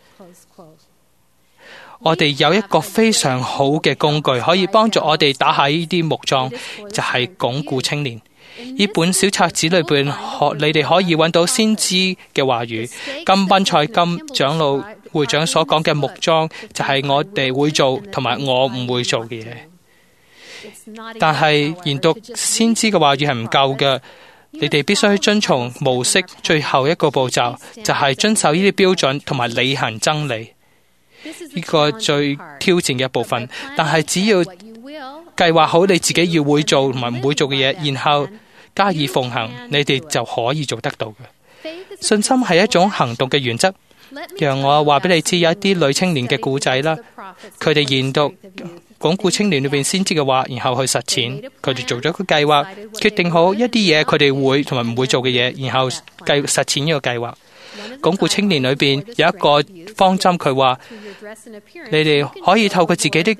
我哋有一個非常好嘅工具，可以幫助我哋打下呢啲木樁，就係鞏固青年。呢本小冊子裏邊，你哋可以揾到先知嘅話語。金賓賽金長老會長所講嘅木樁，就係我哋會做同埋我唔會做嘅嘢。但係研讀先知嘅話語係唔夠嘅，你哋必須遵從模式最後一個步驟，就係遵守呢啲標準同埋履行真理。呢個最挑戰嘅一部分，但係只要計劃好你自己要會做同埋唔會做嘅嘢，然後加以奉行，你哋就可以做得到嘅。信心係一種行動嘅原則。讓我話俾你知，有一啲女青年嘅故仔啦，佢哋研讀鞏固青年裏邊先知嘅話，然後去實踐。佢哋做咗個計劃，決定好一啲嘢佢哋會同埋唔會做嘅嘢，然後實踐呢個計劃。鞏固青年裏邊有一個方針，佢話你哋可以透過自己的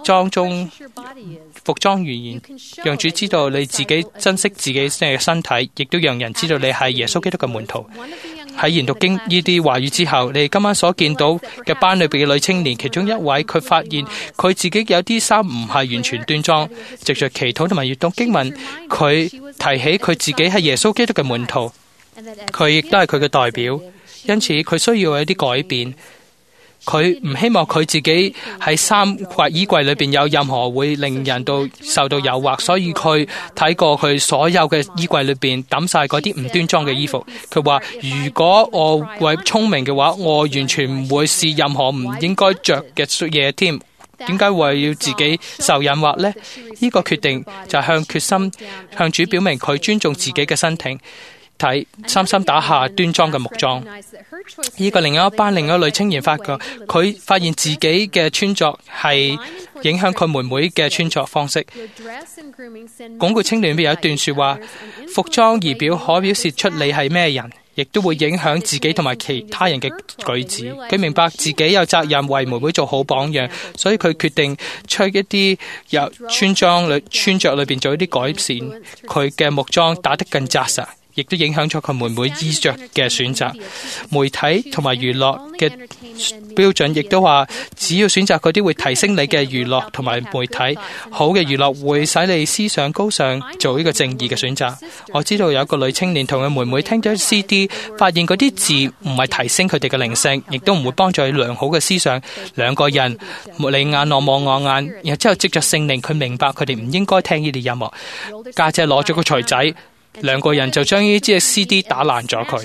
服裝語言，讓主知道你自己珍惜自己嘅身體，亦都讓人知道你係耶穌基督嘅門徒。喺研讀經呢啲話語之後，你哋今晚所見到嘅班裏邊嘅女青年，其中一位佢發現佢自己有啲衫唔係完全端莊，藉着祈禱同埋閱讀經文，佢提起佢自己係耶穌基督嘅門徒，佢亦都係佢嘅代表，因此佢需要有一啲改變。佢唔希望佢自己喺衫或衣櫃裏邊有任何會令人受到誘惑，所以佢睇過佢所有嘅衣櫃裏邊抌晒嗰啲唔端莊嘅衣服。佢話如果我為聰明嘅話，我完全唔會試任何唔應該着嘅嘢添。點解會要自己受引惑呢？呢個決定就係決心向主表明佢尊重自己嘅身體，深深打下端莊嘅木樁。呢個另一班女青年發覺，佢發現自己嘅穿着係影響佢妹妹嘅穿着方式。鞏固青年裏邊有一段說話，服裝儀表可表示出你係咩人，亦都會影響自己同埋其他人嘅舉止。佢明白自己有責任為妹妹做好榜樣，所以佢決定出一啲由穿着裏邊做一啲改善，佢嘅木樁打得更紮實，亦都影響咗佢妹妹衣着嘅選擇。媒體同埋娛樂嘅標準亦都話，只要選擇嗰啲會提升你嘅娛樂同埋媒體，好嘅娛樂會使你思想高尚，做呢個正義嘅選擇。我知道有一個女青年同佢妹妹聽咗 CD， 發現嗰啲字唔係提升佢哋嘅靈性，亦都唔會幫助佢良好嘅思想。兩個人你眼我望我眼，然後之後藉着聖靈，佢明白佢哋唔應該聽呢啲音樂。家姐攞咗個錘仔，兩個人就將呢支 CD 打爛咗佢。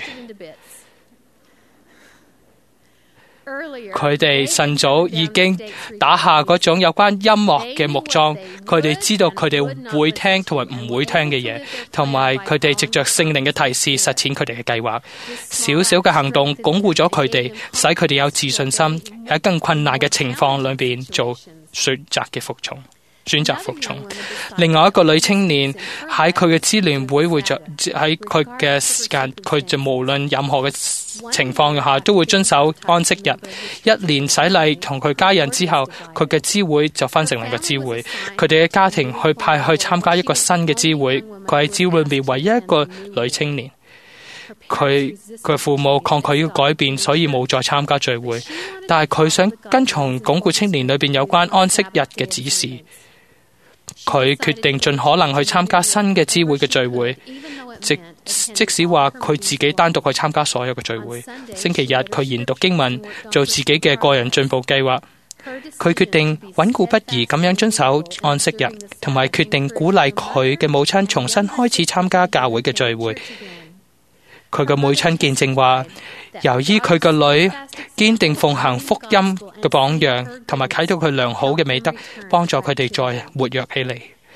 佢哋晨早已經打下嗰種有關音樂嘅木樁，佢哋知道佢哋會聽同埋唔會聽嘅嘢，同埋佢哋藉着聖靈嘅提示實踐佢哋嘅計劃。小小嘅行動鞏固咗佢哋，使佢哋有自信心，喺更困難嘅情況裏邊做選擇服從。另外一個女青年喺佢嘅支聯會着喺佢嘅時間，佢就無論任何嘅情況下都會遵守安息日。一年洗禮同佢家人之後，佢嘅支會就分成兩個支會。佢哋嘅家庭派去參加一個新嘅支會，佢係支會裏面唯一一個女青年。佢父母抗拒呢個改變，所以冇再參加聚會。但係佢想跟從鞏固青年裏邊有關安息日嘅指示。佢決定盡可能去參加新嘅支會嘅聚會，即使話佢自己單獨去參加所有嘅聚會。星期日佢研讀經文，做自己嘅個人進步計劃。佢決定穩固不移咁樣遵守安息日，同埋決定鼓勵佢嘅母親重新開始參加教會嘅聚會。佢嘅母親見證話，由於佢個女堅定奉行福音嘅榜樣，同埋啟導佢良好嘅美德，幫助佢哋再活躍起嚟。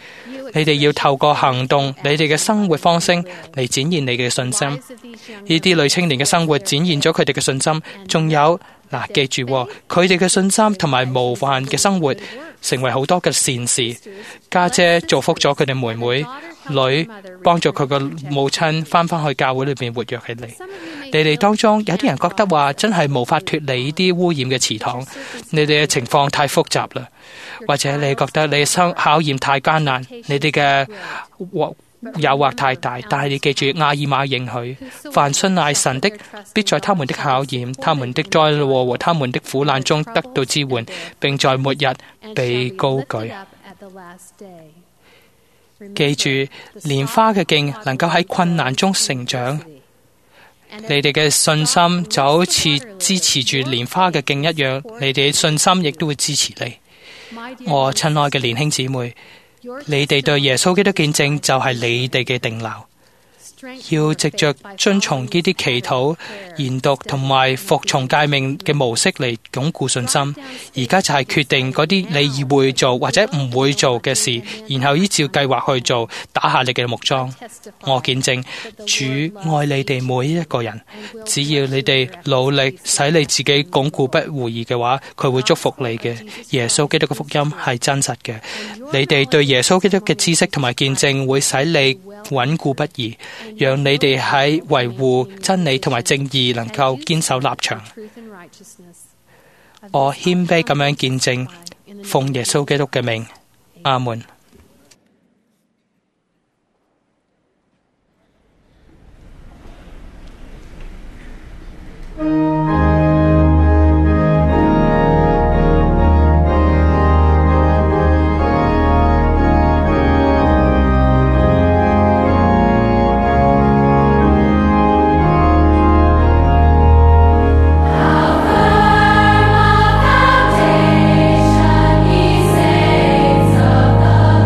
你哋要透過行動，你哋嘅生活方式嚟展現你嘅信心。呢啲女青年嘅生活展現咗佢哋嘅信心。仲有記住，佢哋嘅信心同埋模範嘅生活成為好多嘅善事。家姐祝福咗佢哋妹妹，女幫助佢個母親翻去教會裏邊活躍起嚟。你哋當中有啲人覺得話真係無法脫離呢啲污染嘅祠堂，你哋嘅情況太複雜啦，或者你覺得你嘅考驗太艱難，你哋嘅誘惑太大。但係你記住，亞爾瑪應許，凡信賴神的，必在他們的考驗、他們的災禍和他們的苦難中得到支援，並在末日被高舉。記住，蓮花嘅莖能夠喺困難中成長。你哋嘅信心就好似支持住蓮花嘅莖一樣，你哋嘅信心亦都會支持你。我親愛嘅年輕姊妹，你哋對耶穌基督見證就係你哋嘅定錨，要藉着遵從呢啲祈禱、研讀同埋服從誡命嘅模式嚟鞏固信心。而家就係決定嗰啲你會做或者唔會做嘅事，然後依照計劃去做，打下你嘅木樁。我見證主愛你哋每一個人，只要你哋努力使你自己鞏固不懷疑嘅話，佢會祝福你嘅。耶穌基督嘅福音係真實嘅，你哋對耶穌基督嘅知識同埋見證會使你穩固不移，讓你哋喺維護真理同埋正義能夠堅守立場。我謙卑咁樣見證，奉耶穌基督嘅名，阿門。 Foundation, he saves of the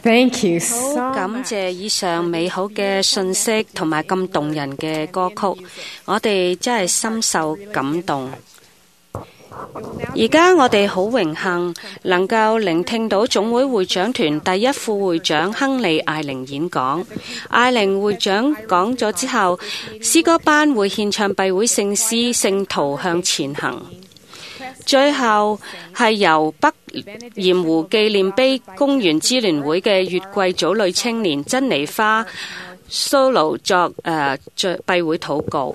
Thank you so 好感謝以上美好嘅信息同埋咁動人嘅歌曲，我哋真係深受感動。而家我哋好榮幸能夠聆聽到總會會長團第一副會長亨利艾靈演講。艾靈會長講咗之後，詩歌班會獻唱閉會聖詩《聖徒向前行》。最後係由北鹽湖紀念碑公園支聯會嘅月桂組女青年珍妮花 solo 作閉會禱告。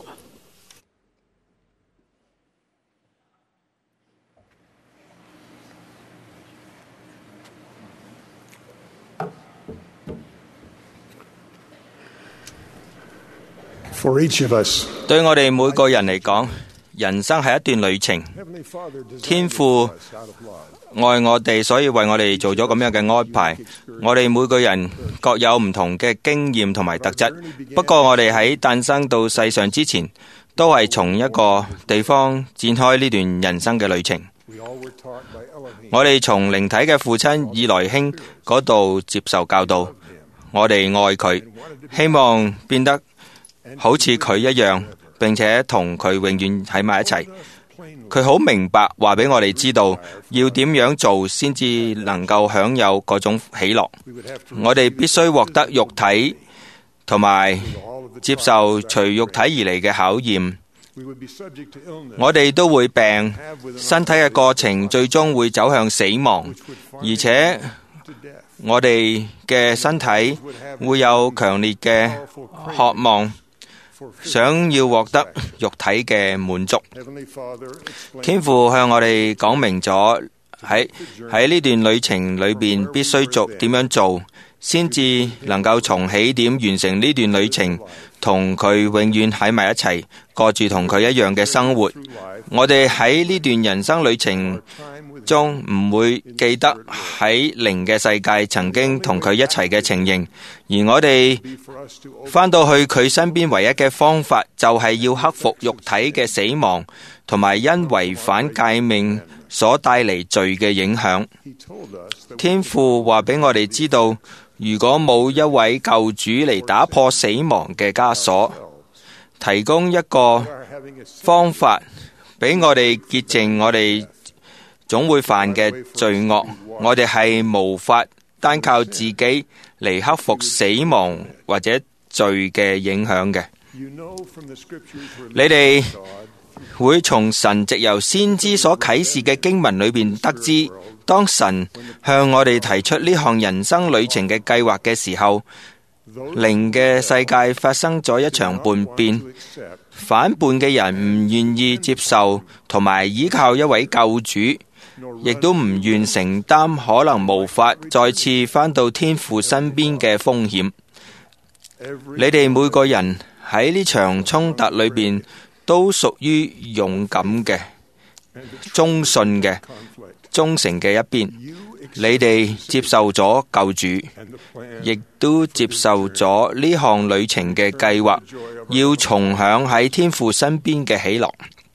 對我哋每個人嚟講，人生係一段旅程。天父愛我哋，所以為我哋做咗咁樣嘅安排。我哋每個人各有唔同嘅經驗同埋特質，不過我哋喺誕生到世上之前，都係從一個地方展開呢段人生嘅旅程。我哋從靈體嘅父親以來兄嗰度接受教導，我哋愛佢，希望變得好似佢一樣，並且同佢永遠喺埋一齊。佢好明白話俾我哋知道要點樣做先至能夠享有嗰種喜樂。我哋必須獲得肉體同埋接受隨肉體而嚟嘅考驗。我哋都會病，身體嘅過程最終會走向死亡，而且我哋嘅身體會有強烈嘅渴望，想要獲得肉體嘅滿足。天父向我哋講明咗喺呢段旅程裏邊必須點樣做，先至能夠從起點完成呢段旅程，同佢永遠喺埋一齊，過住同佢一樣嘅生活。我哋喺呢段人生旅程中唔會記得喺靈嘅世界曾經同佢一齊嘅情形，而我哋返到去佢身邊唯一嘅方法就係要克服肉體嘅死亡同埋因違反誡命所帶嚟罪嘅影響。天父話俾我哋知道，如果冇一位救主嚟打破死亡嘅枷鎖，提供一個方法俾我哋潔淨我哋總會犯嘅罪惡，我哋係無法單靠自己嚟克服死亡或者罪嘅影響嘅。你哋會從神藉由先知所啟示嘅經文裏邊得知，當神向我哋提出呢項人生旅程嘅計劃嘅時候，靈嘅世界發生咗一場叛變。反叛嘅人唔願意接受同埋依靠一位救主，亦都唔願承擔可能無法再次返到天父身邊嘅風險。你哋每個人喺呢場衝突裏邊都屬於勇敢嘅、忠信嘅、忠誠嘅一邊。你哋接受咗救主，亦都接受咗呢項旅程嘅計劃，要重享喺天父身邊嘅喜樂。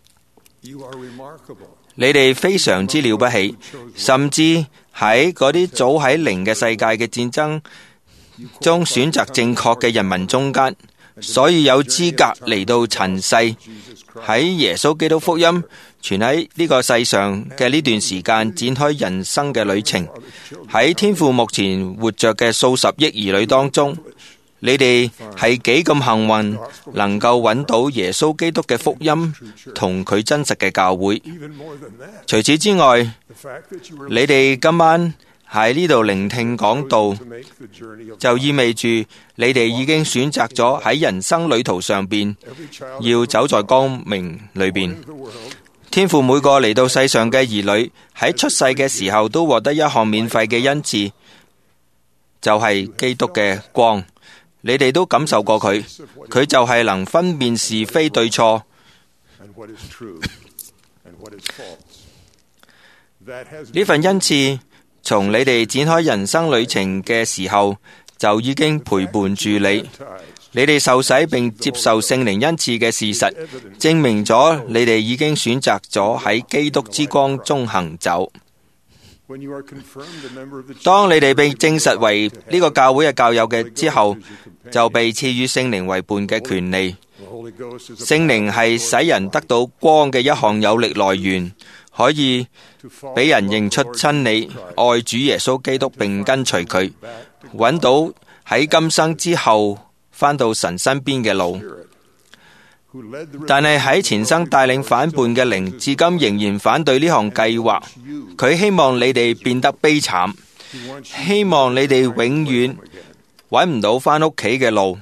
你哋非常之了不起，甚至喺嗰啲早喺靈嘅世界嘅戰爭中選擇正確嘅人民中間，所以有資格嚟到塵世，喺耶穌基督福音傳喺呢個世上嘅呢段時間展開人生嘅旅程。喺天父目前活着嘅數十億兒女當中，你哋係幾咁幸運，能夠揾到耶穌基督嘅福音同佢真實嘅教會。除此之外，你哋今晚喺呢度聆聽講道，就意味住你哋已經選擇咗喺人生旅途上邊要走在光明裏邊。天父每個嚟到世上嘅兒女喺出世嘅時候都獲得一項免費嘅恩賜，就係基督嘅光。你哋都感受過佢，佢就係能分辨是非對錯。呢份恩賜從你哋展開人生旅程嘅時候就已經陪伴住你。你哋受洗並接受聖靈恩賜嘅事實，證明咗你哋已經選擇咗喺基督之光中行走。 當你哋被證實為呢個教會嘅教友嘅之後，就被賜予聖靈為伴嘅權利。聖靈係使人得到光嘅一項有力來源，可以俾人認出真理，愛主耶穌基督並跟隨佢，揾到喺今生之後返到神身邊嘅路。但係喺前生帶領反叛嘅靈，至今仍然反對呢項計劃。佢希望你哋變得悲慘，希望你哋永遠揾唔到返屋企嘅路。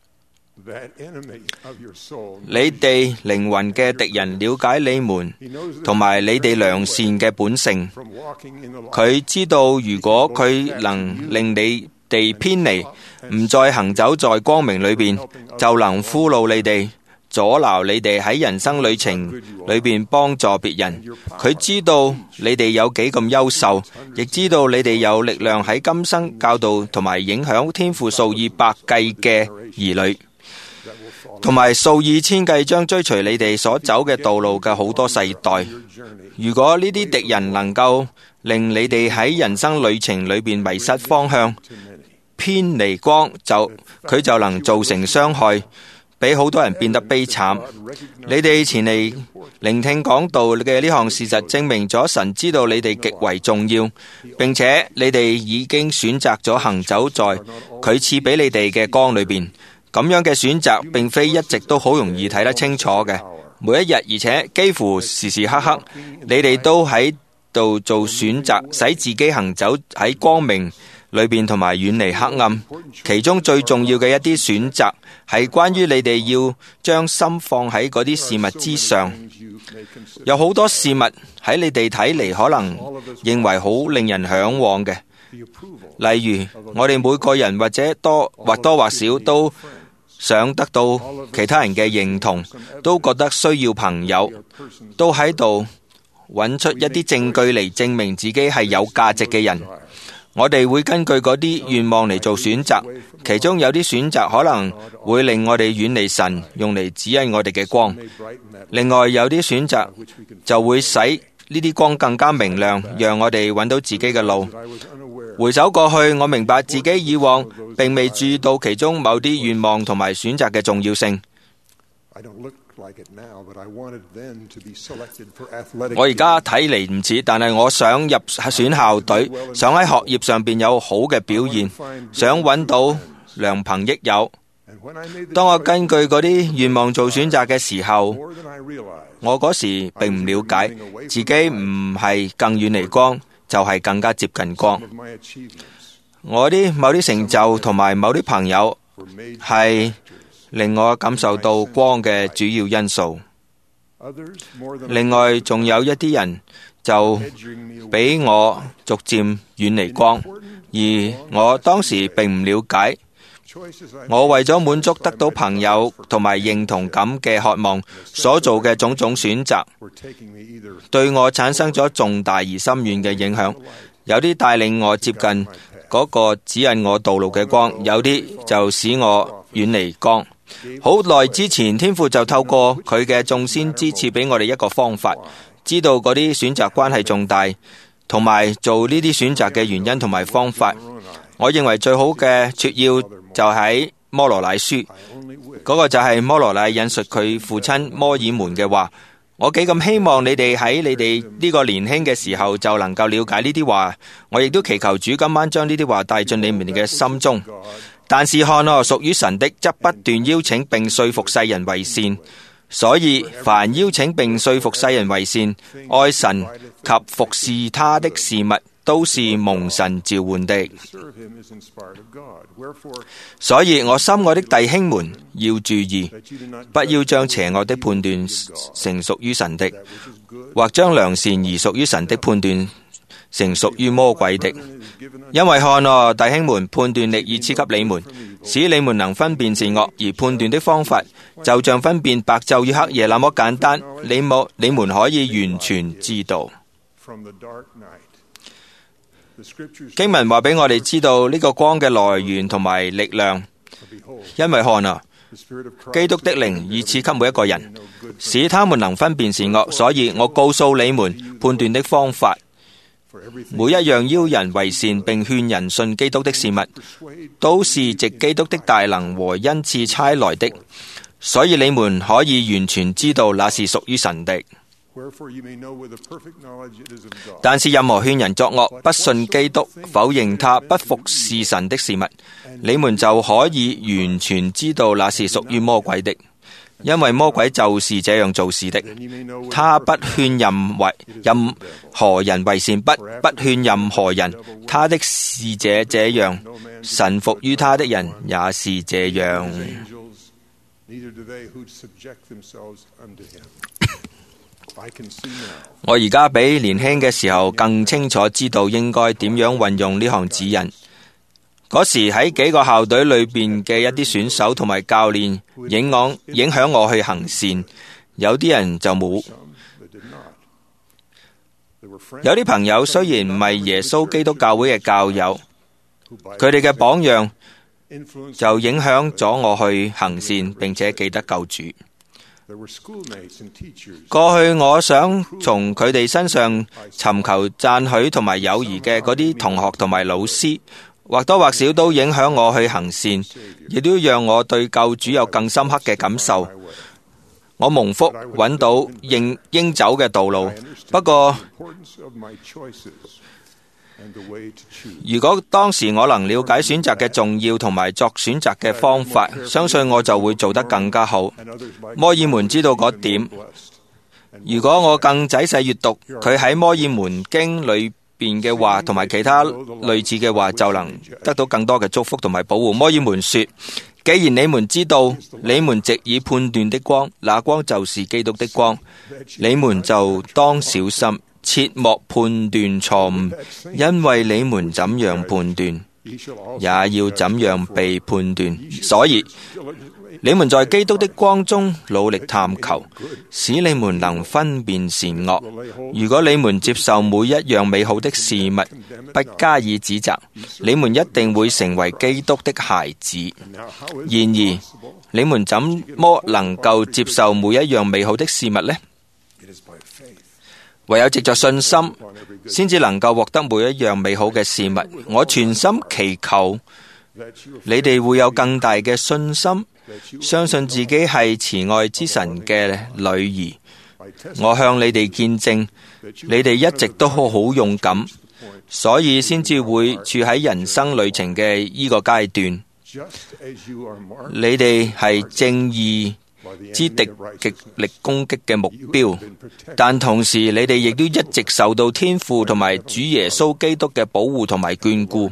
你哋靈魂嘅敵人了解你們同埋你哋良善嘅本性。佢知道如果佢能令你哋偏離，唔再行走在光明裏邊，就能俘虜你哋，阻撓你哋喺人生旅程裏邊幫助別人。佢知道你哋有幾咁優秀，亦知道你哋有力量喺今生教導同埋影響天父數以百計嘅兒女，同埋數以千計將追隨你哋所走嘅道路嘅好多世代。如果呢啲敵人能夠令你哋喺人生旅程裏邊迷失方向，偏離光，佢就能造成傷害，俾好多人變得悲慘。你哋前嚟聆聽講道嘅呢項事實，證明咗神知道你哋極為重要，並且你哋已經選擇咗行走在佢賜俾你哋嘅光裏邊。咁樣嘅選擇並非一直都好容易睇得清楚嘅，每一日，而且幾乎時時刻刻，你哋都喺度做選擇，使自己行走喺光明裏邊同埋遠離黑暗。其中最重要嘅一啲選擇係關於你哋要將心放喺嗰啲事物之上。有好多事物喺你哋睇嚟可能認為好令人向往嘅，例如我哋每個人或多或少都想得到其他人嘅認同，都覺得需要朋友，都喺度揾出一啲證據嚟證明自己係有價值嘅人。我哋會根據嗰啲願望嚟做選擇，其中有啲選擇可能會令我哋遠離神，用嚟指引我哋嘅光。另外有啲選擇就會使呢啲光更加明亮，讓我哋揾到自己嘅路。回首過去，我明白自己以往並未注意到其中某啲願望同埋選擇嘅重要性。我而家睇嚟唔似，但係我想入選校隊，想喺學業上邊有好嘅表現，想揾到良朋益友。當我根據嗰啲願望做選擇嘅時候，我嗰時並唔了解自己唔係更遠離光，就係更加接近光。我某啲成就同埋某啲朋友係令我感受到光嘅主要因素。另外仲有一啲人就俾我逐漸遠離光，而我當時並唔了解。我為咗滿足得到朋友同埋認同感嘅渴望所做嘅種種選擇，對我產生咗重大而深遠嘅影響。有啲帶領我接近嗰個指引我道路嘅光，有啲就使我遠離光。好耐之前，天父就透過佢嘅眾先知賜俾我哋一個方法，知道嗰啲選擇關係重大，同埋做呢啲選擇嘅原因同埋方法。我認為最好嘅撮要就喺摩羅乃書，嗰個就係摩羅乃引述佢父親摩爾門嘅話。我幾咁希望你哋喺你哋呢個年輕嘅時候就能夠了解呢啲話，我亦都祈求主今晚將呢啲話帶進你們嘅心中。但是看啊，屬於神的則不斷邀請並說服世人為善，所以凡邀請並說服世人為善、愛神及服侍他的事物，都是蒙神召喚的。所以我心愛的弟兄們要注意，不要將邪惡的判斷成屬於神的，或將良善而屬於神的判斷成屬於魔鬼的。因為看啊，弟兄們，判斷力已賜給你們，使你們能分辨善惡，而判斷的方法就像分辨白晝與黑夜那麼簡單，你們可以完全知道。經文話俾我哋知道呢個光嘅來源同埋力量，因為看啊，基督的靈已賜給每一個人，使他們能分辨善惡，所以我告訴你們判斷的方法， 每一樣邀人為善並勸人信基督的事物，都是藉基督的大能和恩賜差來的，所以你們可以完全知道那是屬於神的。但是任何勸人作惡、不信基督、否認他、不服侍神的事物，你們就可以完全知道那是屬於魔鬼的，因為魔鬼就是這樣做事的。他不勸任何人為善，不勸任何人，他的使者這樣，臣服於他的人也是這樣。我而家比年輕嘅時候更清楚知道應該點樣運用呢項指引。嗰時喺幾個校隊裏邊嘅一啲選手同埋教練影響我去行善，有啲人就冇。有啲朋友雖然唔係耶穌基督教會嘅教友，佢哋嘅榜樣就影響咗我去行善，並且記得救主。過去我想從佢哋身上尋求讚許同埋友誼嘅嗰啲同學同埋老師，或多或少都影響我去行善，亦都讓我對救主有更深刻嘅感受。我蒙福揾到應走嘅道路，不過如果當時我能了解選擇嘅重要同埋作選擇嘅方法，相信我就會做得更加好。摩爾門知道嗰點。如果我更仔細閱讀佢喺摩爾門經裏邊嘅話同埋其他類似嘅話，就能得到更多嘅祝福同埋保護。摩爾門說，既然你們知道你們藉以判斷的光，那光就是基督的光，你們就當小心，切莫判斷錯誤，因為你們怎樣判斷，也要怎樣被判斷。所以你們在基督的光中努力探求，使你們能分辨善惡。如果你們接受每一樣美好的事物，不加以指責，你們一定會成為基督的孩子。然而，你們怎麼能夠接受每一樣美好的事物呢？唯有藉着信心，先至能夠獲得每一樣美好嘅事物。我全心祈求你哋會有更大嘅信心，相信自己係慈愛之神嘅女兒。我向你哋見證，你哋一直都好勇敢，所以先至會處喺人生旅程嘅呢個階段。你哋係正義之敵極力攻擊嘅目標，但同時你哋亦都一直受到天父同埋主耶穌基督嘅保護同埋眷顧。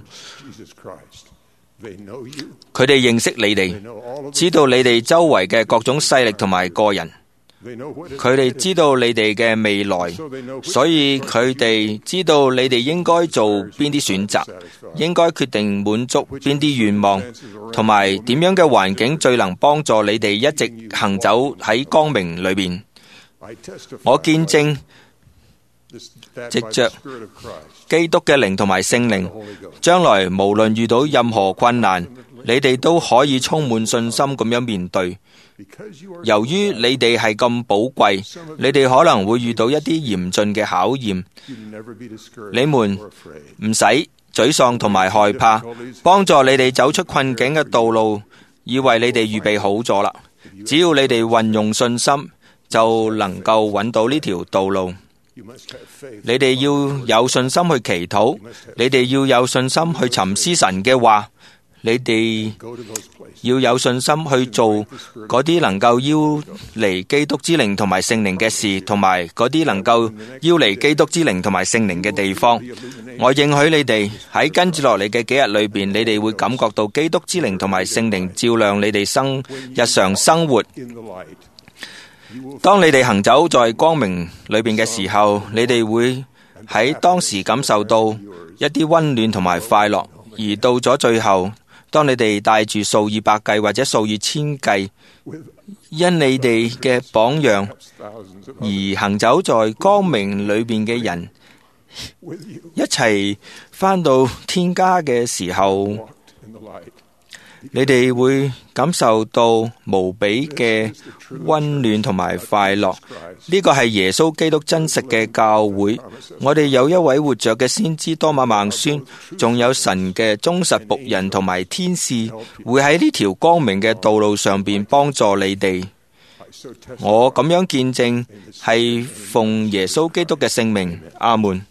佢哋認識你哋，知道你哋周圍嘅各種勢力同埋個人，佢哋知道你哋嘅未來，所以佢哋知道你哋應該做邊啲選擇，應該決定滿足邊啲願望，同埋點樣嘅環境最能幫助你哋一直行走喺光明裏邊。我見證藉着基督嘅靈同埋聖靈，將來無論遇到任何困難，你哋都可以充滿信心咁樣面對。由於你哋係咁寶貴，你哋可能會遇到一啲嚴峻嘅考驗，你們唔使沮喪同埋害怕，幫助你哋走出困境嘅道路已為你哋預備好咗啦。只要你哋運用信心，就能夠揾到呢條道路。你哋要有信心去祈禱，你哋要有信心去沉思神嘅話，你哋要有信心去做嗰啲能夠邀嚟基督之靈同埋聖靈嘅事，同埋嗰啲能夠邀嚟基督之靈同埋聖靈嘅地方。我應許你哋喺跟住落嚟嘅幾日裏邊，你哋會感覺到基督之靈同埋聖靈照亮你哋日常生活。當你哋行走在光明裏邊嘅時候，你哋會喺當時感受到一啲溫暖同埋快樂，而到咗最後，當你哋帶住數以百計或者數以千計因你哋嘅榜樣而行走在光明裏邊嘅人一齊返到天家嘅時候， 你哋會感受到無比嘅溫暖同埋快樂。呢個係耶穌基督真實嘅教會。我哋有一位活着嘅先知多馬孟孫，仲有神嘅忠實僕人同埋天使，會喺呢條光明嘅道路上邊幫助你哋。我咁樣見證，係奉耶穌基督嘅聖名，阿門。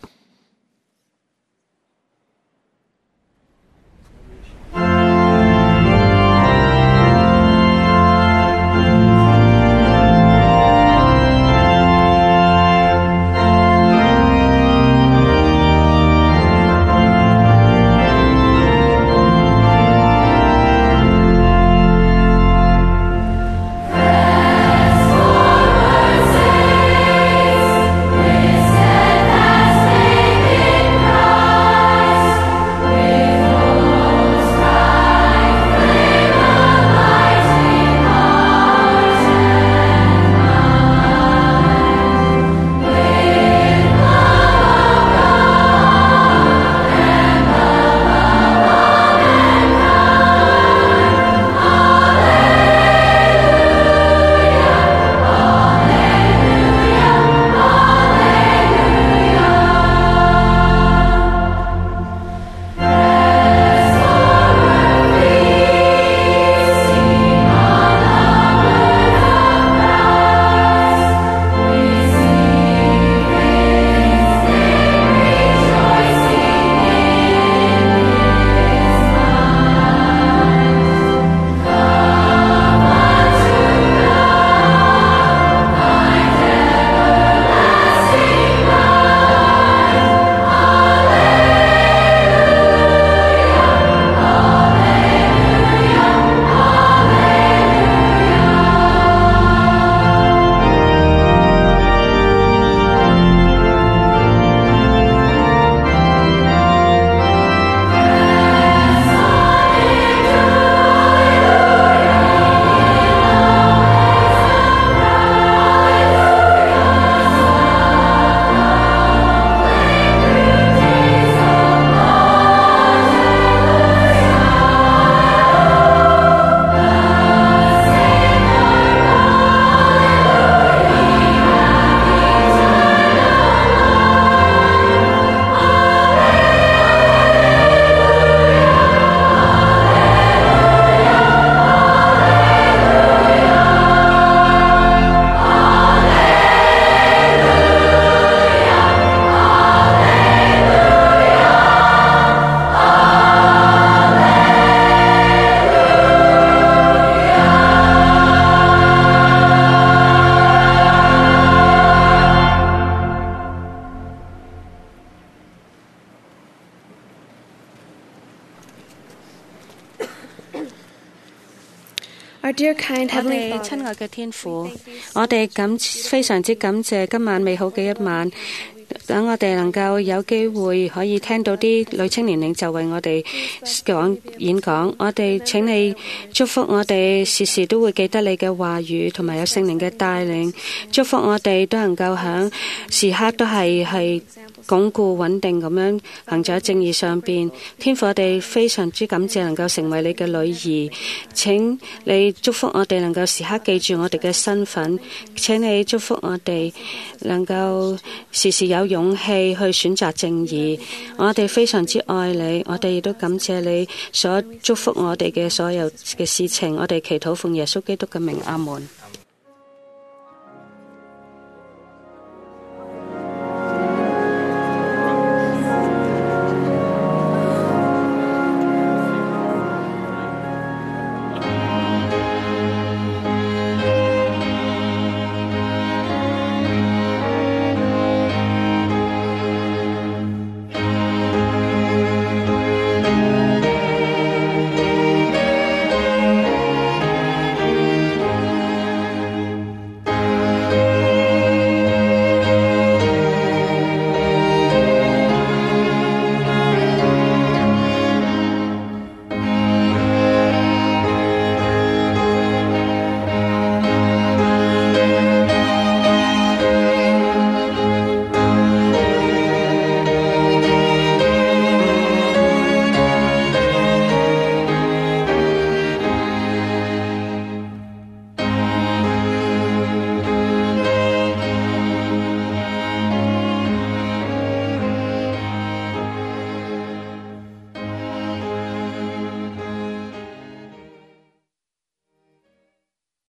我哋親愛嘅天父，我哋非常之感謝今晚美好嘅一晚，等我哋能夠有機會可以聽到啲女青年領袖為我哋演講。我哋請你祝福我哋，時時都會記得你嘅話語，同埋有聖靈嘅帶領，祝福我哋都能夠響時刻都係鞏固穩定咁樣行在正義上邊。天父，我哋非常之感謝能夠成為你嘅女兒，請你祝福我哋能夠時刻記住我哋嘅身份，請你祝福我哋能夠時時有勇氣去選擇正義。我哋非常之愛你，我哋亦都感謝你所祝福我哋嘅所有嘅事情。我哋祈禱奉耶穌基督嘅名，阿門。